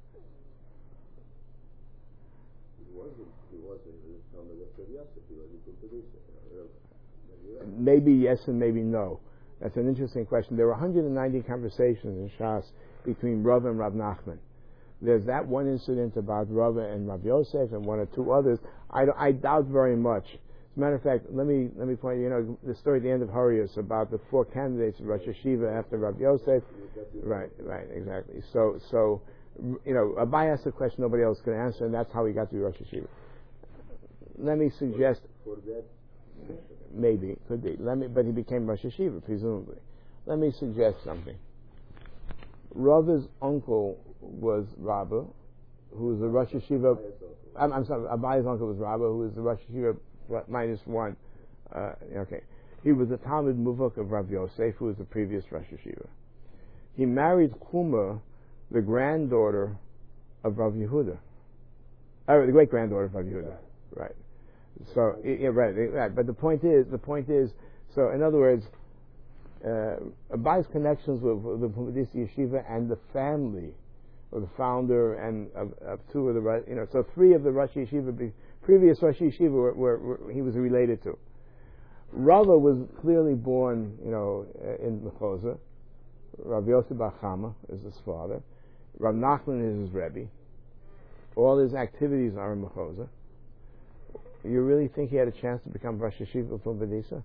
Maybe yes and maybe no. That's an interesting question. There were one hundred ninety conversations in Shas between Rava and Rav Nachman. There's that one incident about Rava and Rav Yosef and one or two others. I, I doubt very much As a matter of fact, let me let me point you know the story at the end of Horius about the four candidates of Rosh Hashiva after Rav Yosef. Right, right, exactly. So so you know Abai asked a question nobody else could answer, and that's how he got to be Rosh Hashiva. Let me suggest, maybe could be. Let me, but he became Rosh Hashiva presumably. Let me suggest something. Rava's uncle was Rabba, who was the Rosh Hashiva. I'm, I'm sorry, Abai's uncle was Rabba, who was the Rosh Hashiva minus one. Uh, okay, he was the Talmud Muvak of Rav Yosef, who was the previous Rosh Hashiva. He married Kuma, the granddaughter of Rav Yehuda, uh, the great granddaughter of Rav Yehuda. Right. So yeah, right, right. But the point is, the point is. So in other words, uh, Abai's connections with, with the Pumbedisa Yeshiva and the family of the founder and of, of two of the, you know, so three of the Rosh Yeshiva, previous Rosh Yeshiva were, were, were, he was related to. Rava was clearly born, you know, in Mechoza. Rav Yosef Bar Chama is his father. Rav Nachman is his Rebbe. All his activities are in Mechoza. You really think he had a chance to become Rosh Hashiva from Pumbedisa?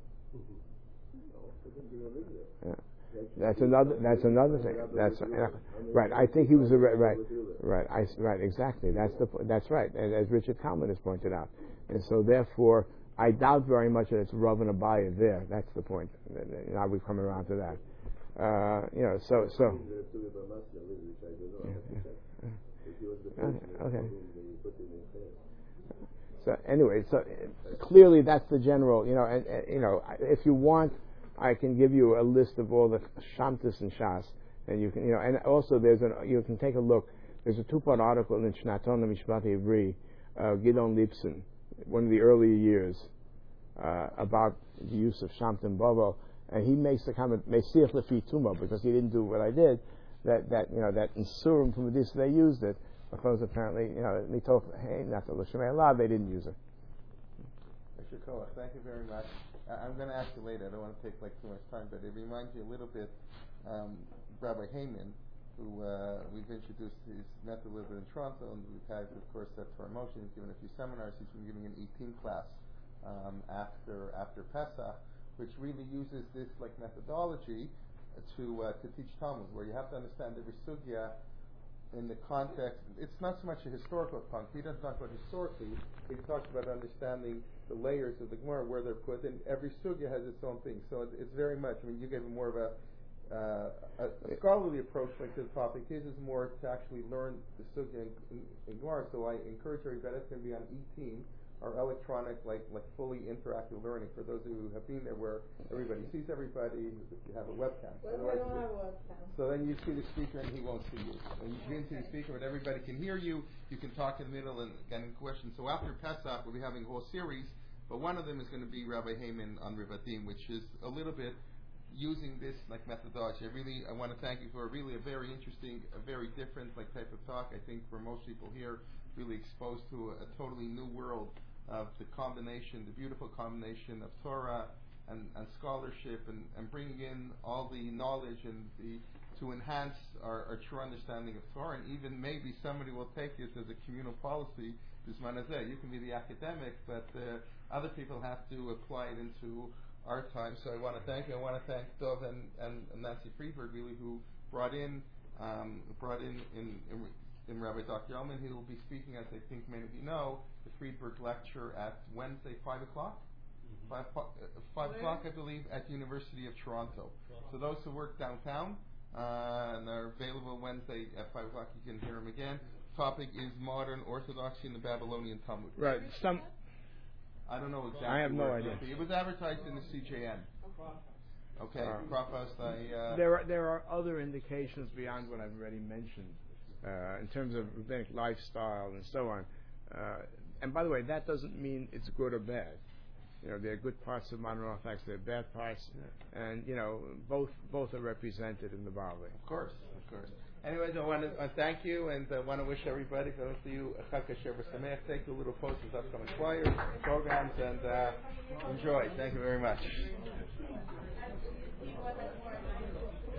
Yeah. That's another. That's another thing. That's uh, right. I think he was a right. Right. I, right. Exactly. That's the. That's right. And as Richard Kalman has pointed out, and so therefore, I doubt very much that it's Rav and Abaye there. That's the point. Now we've come around to that. Uh, you know. So. So. Yeah, yeah. Okay. So anyway, so clearly that's the general. You know. And, and you know, if you want, I can give you a list of all the Shamtis and Shas, and you can, you know, and also there's an, you can take a look. There's a two-part article in Shnaton HaMishpat Ivri, uh, Gidon Lipson, one of the earlier years, uh, about the use of Shamtim Bovo, and he makes the comment, Mesiach Lefi Tuma, because he didn't do what I did, that, that you know, that in Surim from this they used it, because apparently, you know, Mitoch, hey, not the L'Shemei Allah, they didn't use it. Mister Koach, thank you very much. I'm going to ask you later. I don't want to take like too much time, but it reminds you a little bit, um, Rabbi Heyman, who uh, we've introduced his method a little bit in Toronto, and we've had, of course, at Torah Motion. He's given a few seminars. He's been giving an eighteen class um, after after Pesach, which really uses this like methodology to uh, to teach Talmud, where you have to understand every sugya in the context. It's not so much a historical context. He doesn't talk about historically. He talks about understanding the layers of the Gemara, where they're put, and every sugya has its own thing. So it, it's very much, I mean, you gave more of a, uh, a, a scholarly approach like to the topic. His is more to actually learn the sugya in, in, in Gemara. So I encourage everybody, it's going to be on e-team, our electronic, like like fully interactive learning for those of you who have been there, where everybody sees everybody. If you have a webcam, well, I don't have a webcam. So then you see the speaker and he won't see you. And you can see the speaker, but everybody can hear you. You can talk in the middle and get in questions. So after Pesach, we'll be having a whole series, but one of them is going to be Rabbi Heyman on Rivatim, which is a little bit using this like methodology. I really, I want to thank you for really a very interesting, a very different like type of talk. I think for most people here, really exposed to a, a totally new world of the combination, the beautiful combination of Torah and, and scholarship, and, and bringing in all the knowledge and the to enhance our, our true understanding of Torah, and even maybe somebody will take this as a communal policy. You can be the academic, but uh, other people have to apply it into our time. So I want to thank you. I want to thank Dov and, and, and Nancy Friedberg, really, who brought in um, brought in in, in in Rabbi Doctor Yelman. He will be speaking, as I think many of you know, the Friedberg lecture at Wednesday, five o'clock. Mm-hmm. Five, uh, five o'clock, I believe, at the University of Toronto. Toronto. So those who work downtown uh, and are available Wednesday at five o'clock, you can hear him again. Topic is modern orthodoxy in the Babylonian Talmud. Right. Some. I don't know exactly. I have no idea. It was advertised in the C J N. Okay, uh, Provost, I. Uh, there are there are other indications beyond what I've already mentioned uh, in terms of rabbinic lifestyle and so on. Uh, and by the way, that doesn't mean it's good or bad. You know, there are good parts of modern Orthodox, there are bad parts, and you know, both both are represented in the Bavli. Of course, of course. Anyways, I want to uh, thank you, and I uh, want to wish everybody, for those of you, a Chag Kasher B'Sameach. Take the little posters, upcoming flyers, programs, and uh, enjoy. Thank you very much.